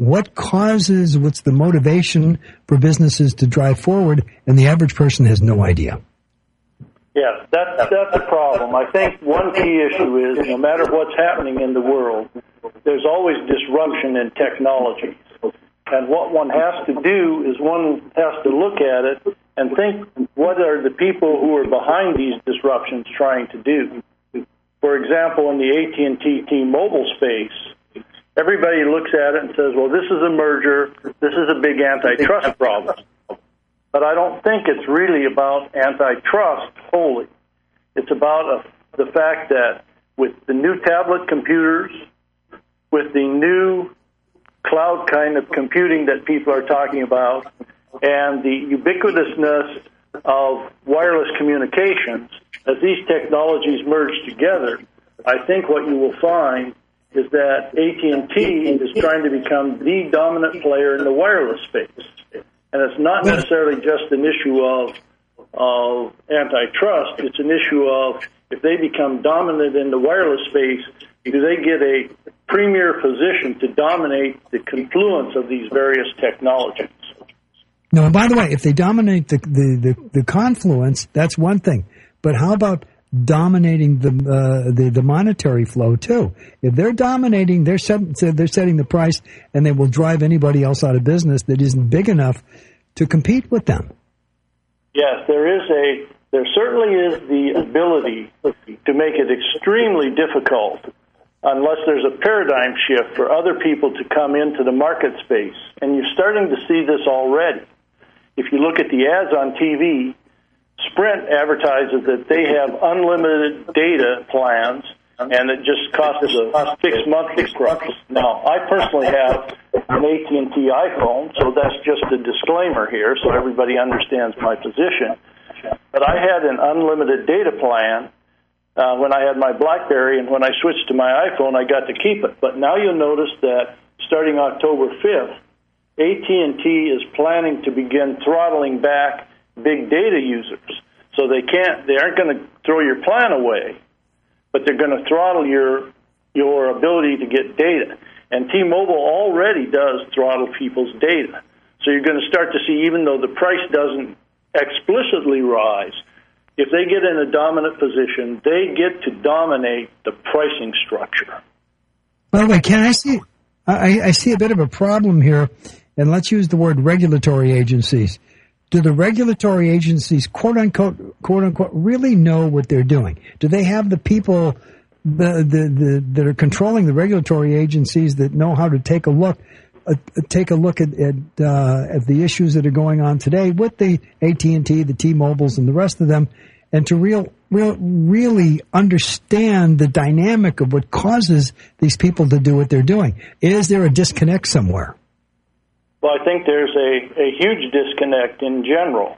what's the motivation for businesses to drive forward, and the average person has no idea. Yeah, that's the problem. I think one key issue is no matter what's happening in the world, there's always disruption in technology. And what one has to do is one has to look at it and think, what are the people who are behind these disruptions trying to do? For example, in the AT&T T-Mobile space, everybody looks at it and says, well, this is a merger, this is a big antitrust problem. But I don't think it's really about antitrust wholly. It's about the fact that with the new tablet computers, with the new cloud kind of computing that people are talking about, and the ubiquitousness of wireless communications, as these technologies merge together, I think what you will find is that AT&T is trying to become the dominant player in the wireless space. And it's not necessarily just an issue of antitrust. It's an issue of, if they become dominant in the wireless space, do they get a premier position to dominate the confluence of these various technologies? No, and by the way, if they dominate the confluence, that's one thing. But how about dominating the monetary flow too? If they're dominating, they're setting the price, and they will drive anybody else out of business that isn't big enough to compete with them. Yes, there certainly is the ability to make it extremely difficult, unless there's a paradigm shift, for other people to come into the market space. And you're starting to see this already. If you look at the ads on TV, Sprint advertises that they have unlimited data plans, and it just costs a fixed monthly price. Now, I personally have an AT&T iPhone, so that's just a disclaimer here so everybody understands my position. But I had an unlimited data plan when I had my BlackBerry, and when I switched to my iPhone, I got to keep it. But now you'll notice that starting October 5th, AT&T is planning to begin throttling back big data users. So they aren't going to throw your plan away, but they're going to throttle your ability to get data. And T-Mobile already does throttle people's data. So you're going to start to see, even though the price doesn't explicitly rise, if they get in a dominant position, they get to dominate the pricing structure. By the way, Ken, I see a bit of a problem here, and let's use the word regulatory agencies. Do the regulatory agencies, quote unquote, really know what they're doing? Do they have the people that are controlling the regulatory agencies that know how to take a look at the issues that are going on today with the AT&T, the T-Mobiles, and the rest of them, and to really understand the dynamic of what causes these people to do what they're doing? Is there a disconnect somewhere? Well, I think there's a huge disconnect in general.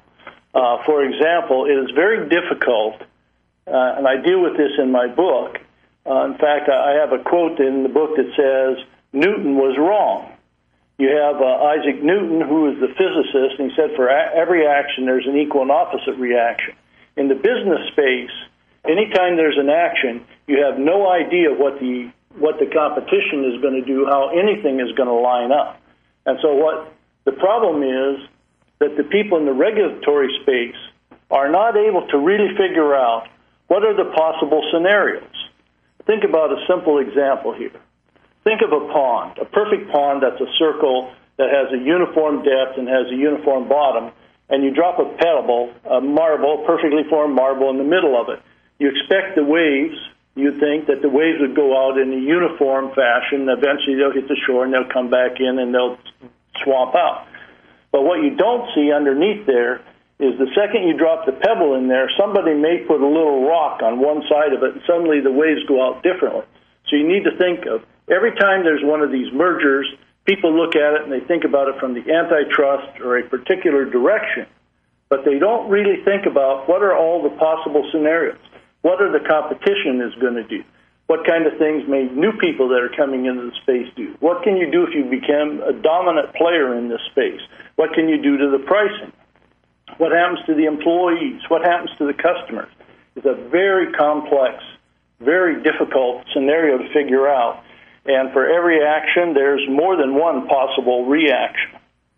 For example, it is very difficult, and I deal with this in my book. In fact, I have a quote in the book that says, Newton was wrong. You have Isaac Newton, who is the physicist, and he said for every action there's an equal and opposite reaction. In the business space, anytime there's an action, you have no idea what the competition is going to do, how anything is going to line up. And so what the problem is that the people in the regulatory space are not able to really figure out what are the possible scenarios. Think about a simple example here. Think of a pond, a perfect pond that's a circle that has a uniform depth and has a uniform bottom, and you drop a pebble, a marble, perfectly formed marble in the middle of it. You expect the waves, you think that the waves would go out in a uniform fashion. Eventually they'll hit the shore and they'll come back in and they'll swamp out. But what you don't see underneath there is the second you drop the pebble in there, somebody may put a little rock on one side of it, and suddenly the waves go out differently. So you need to think of, every time there's one of these mergers, people look at it and they think about it from the antitrust or a particular direction, but they don't really think about what are all the possible scenarios. What are the competition is going to do? What kind of things may new people that are coming into the space do? What can you do if you become a dominant player in this space? What can you do to the pricing? What happens to the employees? What happens to the customers? It's a very complex, very difficult scenario to figure out. And for every action, there's more than one possible reaction.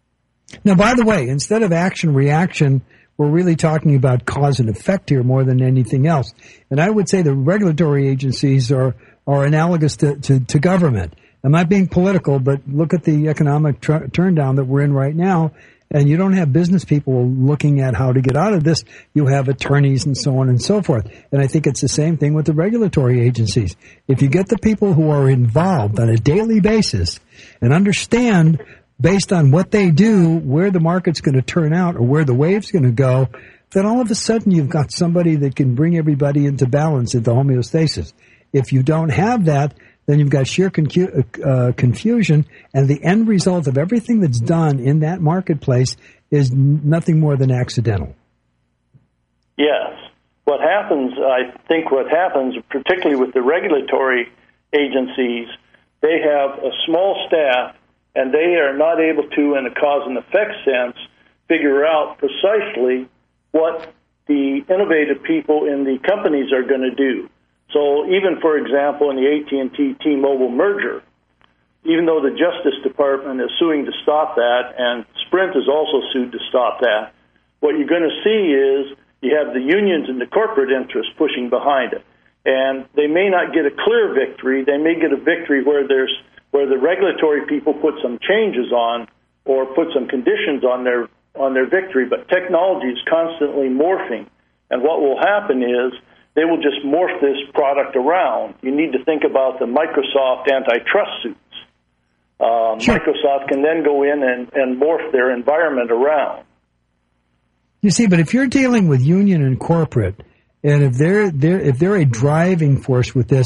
Now, by the way, instead of action-reaction, we're really talking about cause and effect here more than anything else. And I would say the regulatory agencies are analogous to government. I'm not being political, but look at the economic turndown that we're in right now. And you don't have business people looking at how to get out of this. You have attorneys and so on and so forth. And I think it's the same thing with the regulatory agencies. If you get the people who are involved on a daily basis and understand based on what they do, where the market's going to turn out or where the wave's going to go, then all of a sudden you've got somebody that can bring everybody into balance, into homeostasis. If you don't have that, then you've got sheer confusion, and the end result of everything that's done in that marketplace is nothing more than accidental. Yes. What happens, particularly with the regulatory agencies, they have a small staff, and they are not able to, in a cause and effect sense, figure out precisely what the innovative people in the companies are going to do. So even, for example, in the AT&T T-Mobile merger, even though the Justice Department is suing to stop that, and Sprint is also sued to stop that, what you're going to see is you have the unions and the corporate interests pushing behind it. And they may not get a clear victory. They may get a victory where the regulatory people put some changes on or put some conditions on their victory. But technology is constantly morphing. And what will happen is they will just morph this product around. You need to think about the Microsoft antitrust suits. Sure. Microsoft can then go in and morph their environment around. You see, but if you're dealing with union and corporate, and if they're a driving force with this,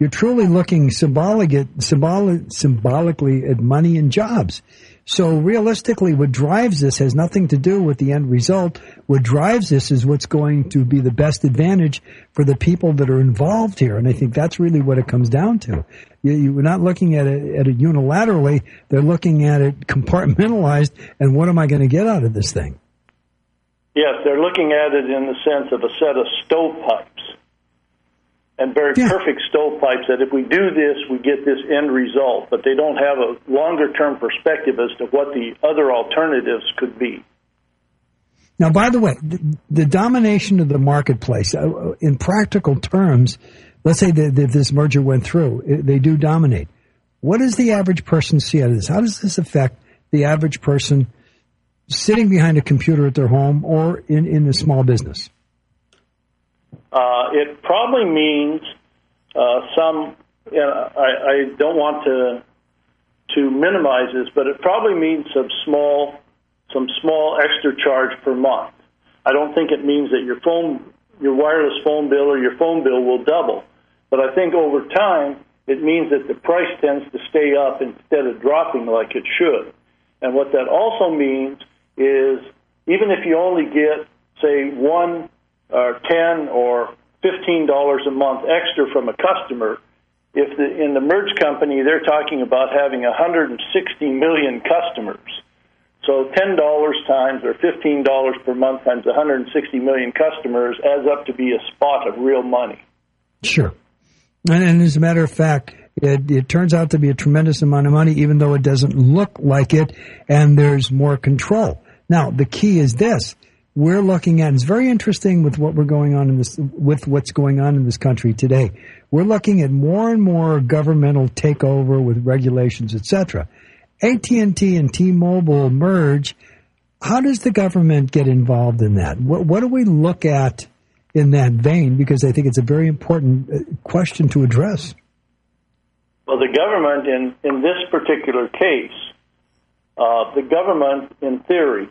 you're truly looking symbolically at money and jobs. So realistically, what drives this has nothing to do with the end result. What drives this is what's going to be the best advantage for the people that are involved here. And I think that's really what it comes down to. You're not looking at it unilaterally. They're looking at it compartmentalized. And what am I going to get out of this thing? Yes, they're looking at it in the sense of a set of stovepipes. And very perfect stovepipes that if we do this, we get this end result. But they don't have a longer-term perspective as to what the other alternatives could be. Now, by the way, the domination of the marketplace, in practical terms, let's say that this merger went through, they do dominate. What does the average person see out of this? How does this affect the average person sitting behind a computer at their home or in a small business? It probably means some. I don't want to minimize this, but it probably means some small extra charge per month. I don't think it means that your wireless phone bill or your phone bill will double, but I think over time it means that the price tends to stay up instead of dropping like it should. And what that also means is even if you only get, say, $1 or $10 or $15 a month extra from a customer, if in the merged company they're talking about having 160 million customers. So $10 times or $15 per month times 160 million customers adds up to be a spot of real money. Sure. And as a matter of fact, it turns out to be a tremendous amount of money, even though it doesn't look like it, and there's more control. Now, the key is this. We're looking at, it's very interesting with what we're going on with what's going on in this country today. We're looking at more and more governmental takeover with regulations, etc. AT&T and T-Mobile merge. How does the government get involved in that? What do we look at in that vein? Because I think it's a very important question to address. Well, the government, in this particular case, the government, in theory,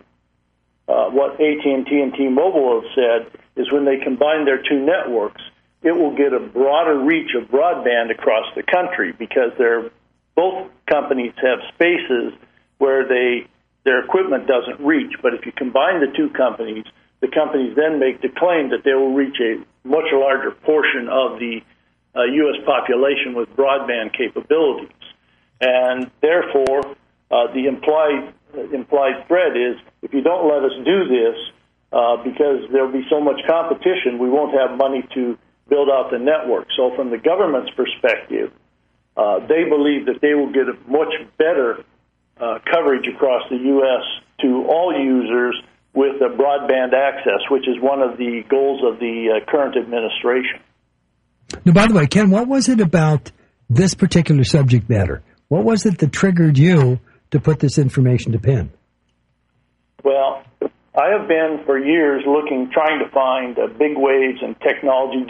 what AT&T and T-Mobile have said is when they combine their two networks, it will get a broader reach of broadband across the country because both companies have spaces where their equipment doesn't reach. But if you combine the two companies, the companies then make the claim that they will reach a much larger portion of the U.S. population with broadband capabilities. And therefore, the implied threat is if you don't let us do this, because there'll be so much competition, we won't have money to build out the network. So from the government's perspective, they believe that they will get a much better coverage across the U.S. to all users with the broadband access, which is one of the goals of the current administration. Now, by the way, Ken, what was it about this particular subject matter? What was it that triggered you to put this information to pen? Well, I have been for years trying to find big waves in technology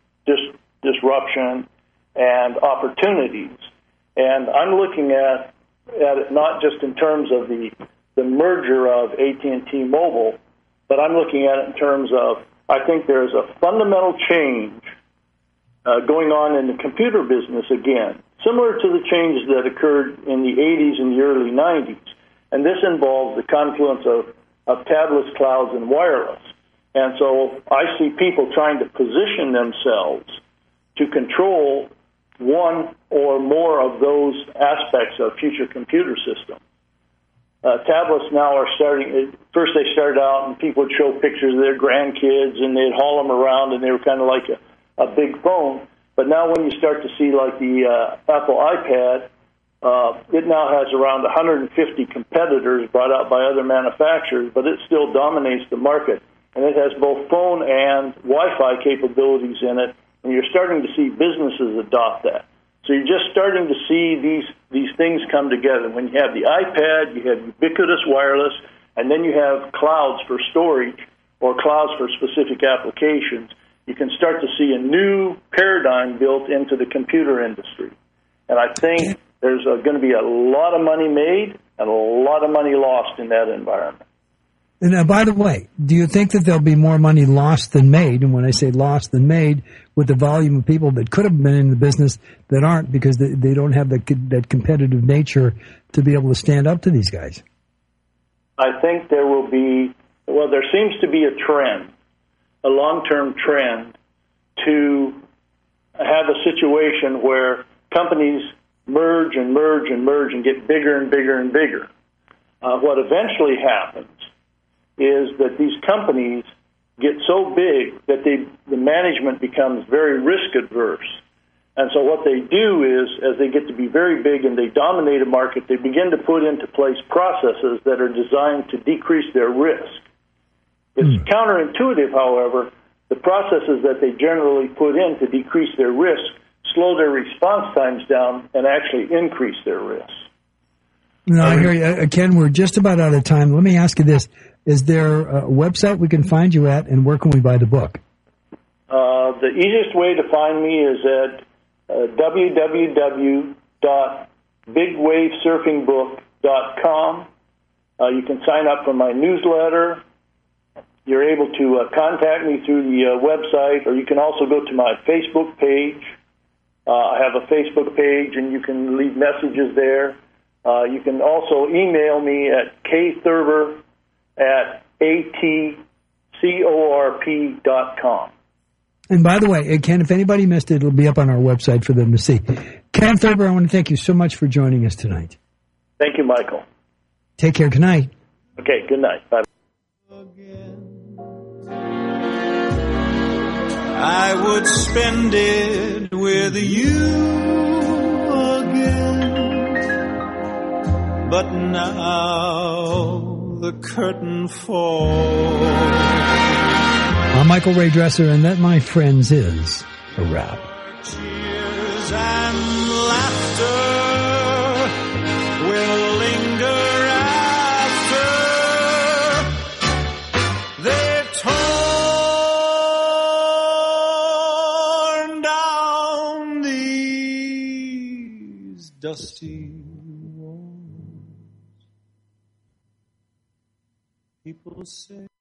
disruption and opportunities. And I'm looking at it not just in terms of the merger of AT&T and T-Mobile, but I'm looking at it in terms of I think there's a fundamental change going on in the computer business again, similar to the changes that occurred in the 80s and the early 90s. And this involves the confluence of tablets, clouds, and wireless. And so I see people trying to position themselves to control one or more of those aspects of future computer systems. Tablets now are starting, first they started out and people would show pictures of their grandkids and they'd haul them around and they were kind of like a big phone. But now when you start to see like the Apple iPad, it now has around 150 competitors brought out by other manufacturers, but it still dominates the market. And it has both phone and Wi-Fi capabilities in it, and you're starting to see businesses adopt that. So you're just starting to see these things come together. When you have the iPad, you have ubiquitous wireless, and then you have clouds for storage or clouds for specific applications. You can start to see a new paradigm built into the computer industry. And I think there's going to be a lot of money made and a lot of money lost in that environment. And by the way, do you think that there'll be more money lost than made? And when I say lost than made, with the volume of people that could have been in the business that aren't because they don't have that competitive nature to be able to stand up to these guys? I think there will be, well, there seems to be a trend, a long-term trend, to have a situation where companies merge and merge and merge and get bigger and bigger and bigger. What eventually happens is that these companies get so big that the management becomes very risk adverse. And so what they do is, as they get to be very big and they dominate a market, they begin to put into place processes that are designed to decrease their risk. It's counterintuitive, however. The processes that they generally put in to decrease their risk slow their response times down and actually increase their risk. No, I hear you. Ken, we're just about out of time. Let me ask you this. Is there a website we can find you at, and where can we buy the book? The easiest way to find me is at www.bigwavesurfingbook.com. You can sign up for my newsletter. You're able to contact me through the website, or you can also go to my Facebook page. I have a Facebook page, and you can leave messages there. You can also email me at kthurber@atcorp.com. And by the way, Ken, if anybody missed it, it'll be up on our website for them to see. Ken Thurber, I want to thank you so much for joining us tonight. Thank you, Michael. Take care. Good night. Okay, good night. Bye. I would spend it with you again, but now the curtain falls. I'm Michael Ray Dresser, and that, my friends, is a wrap. Cheers and laughter will linger after they've torn down these dusty walls. People say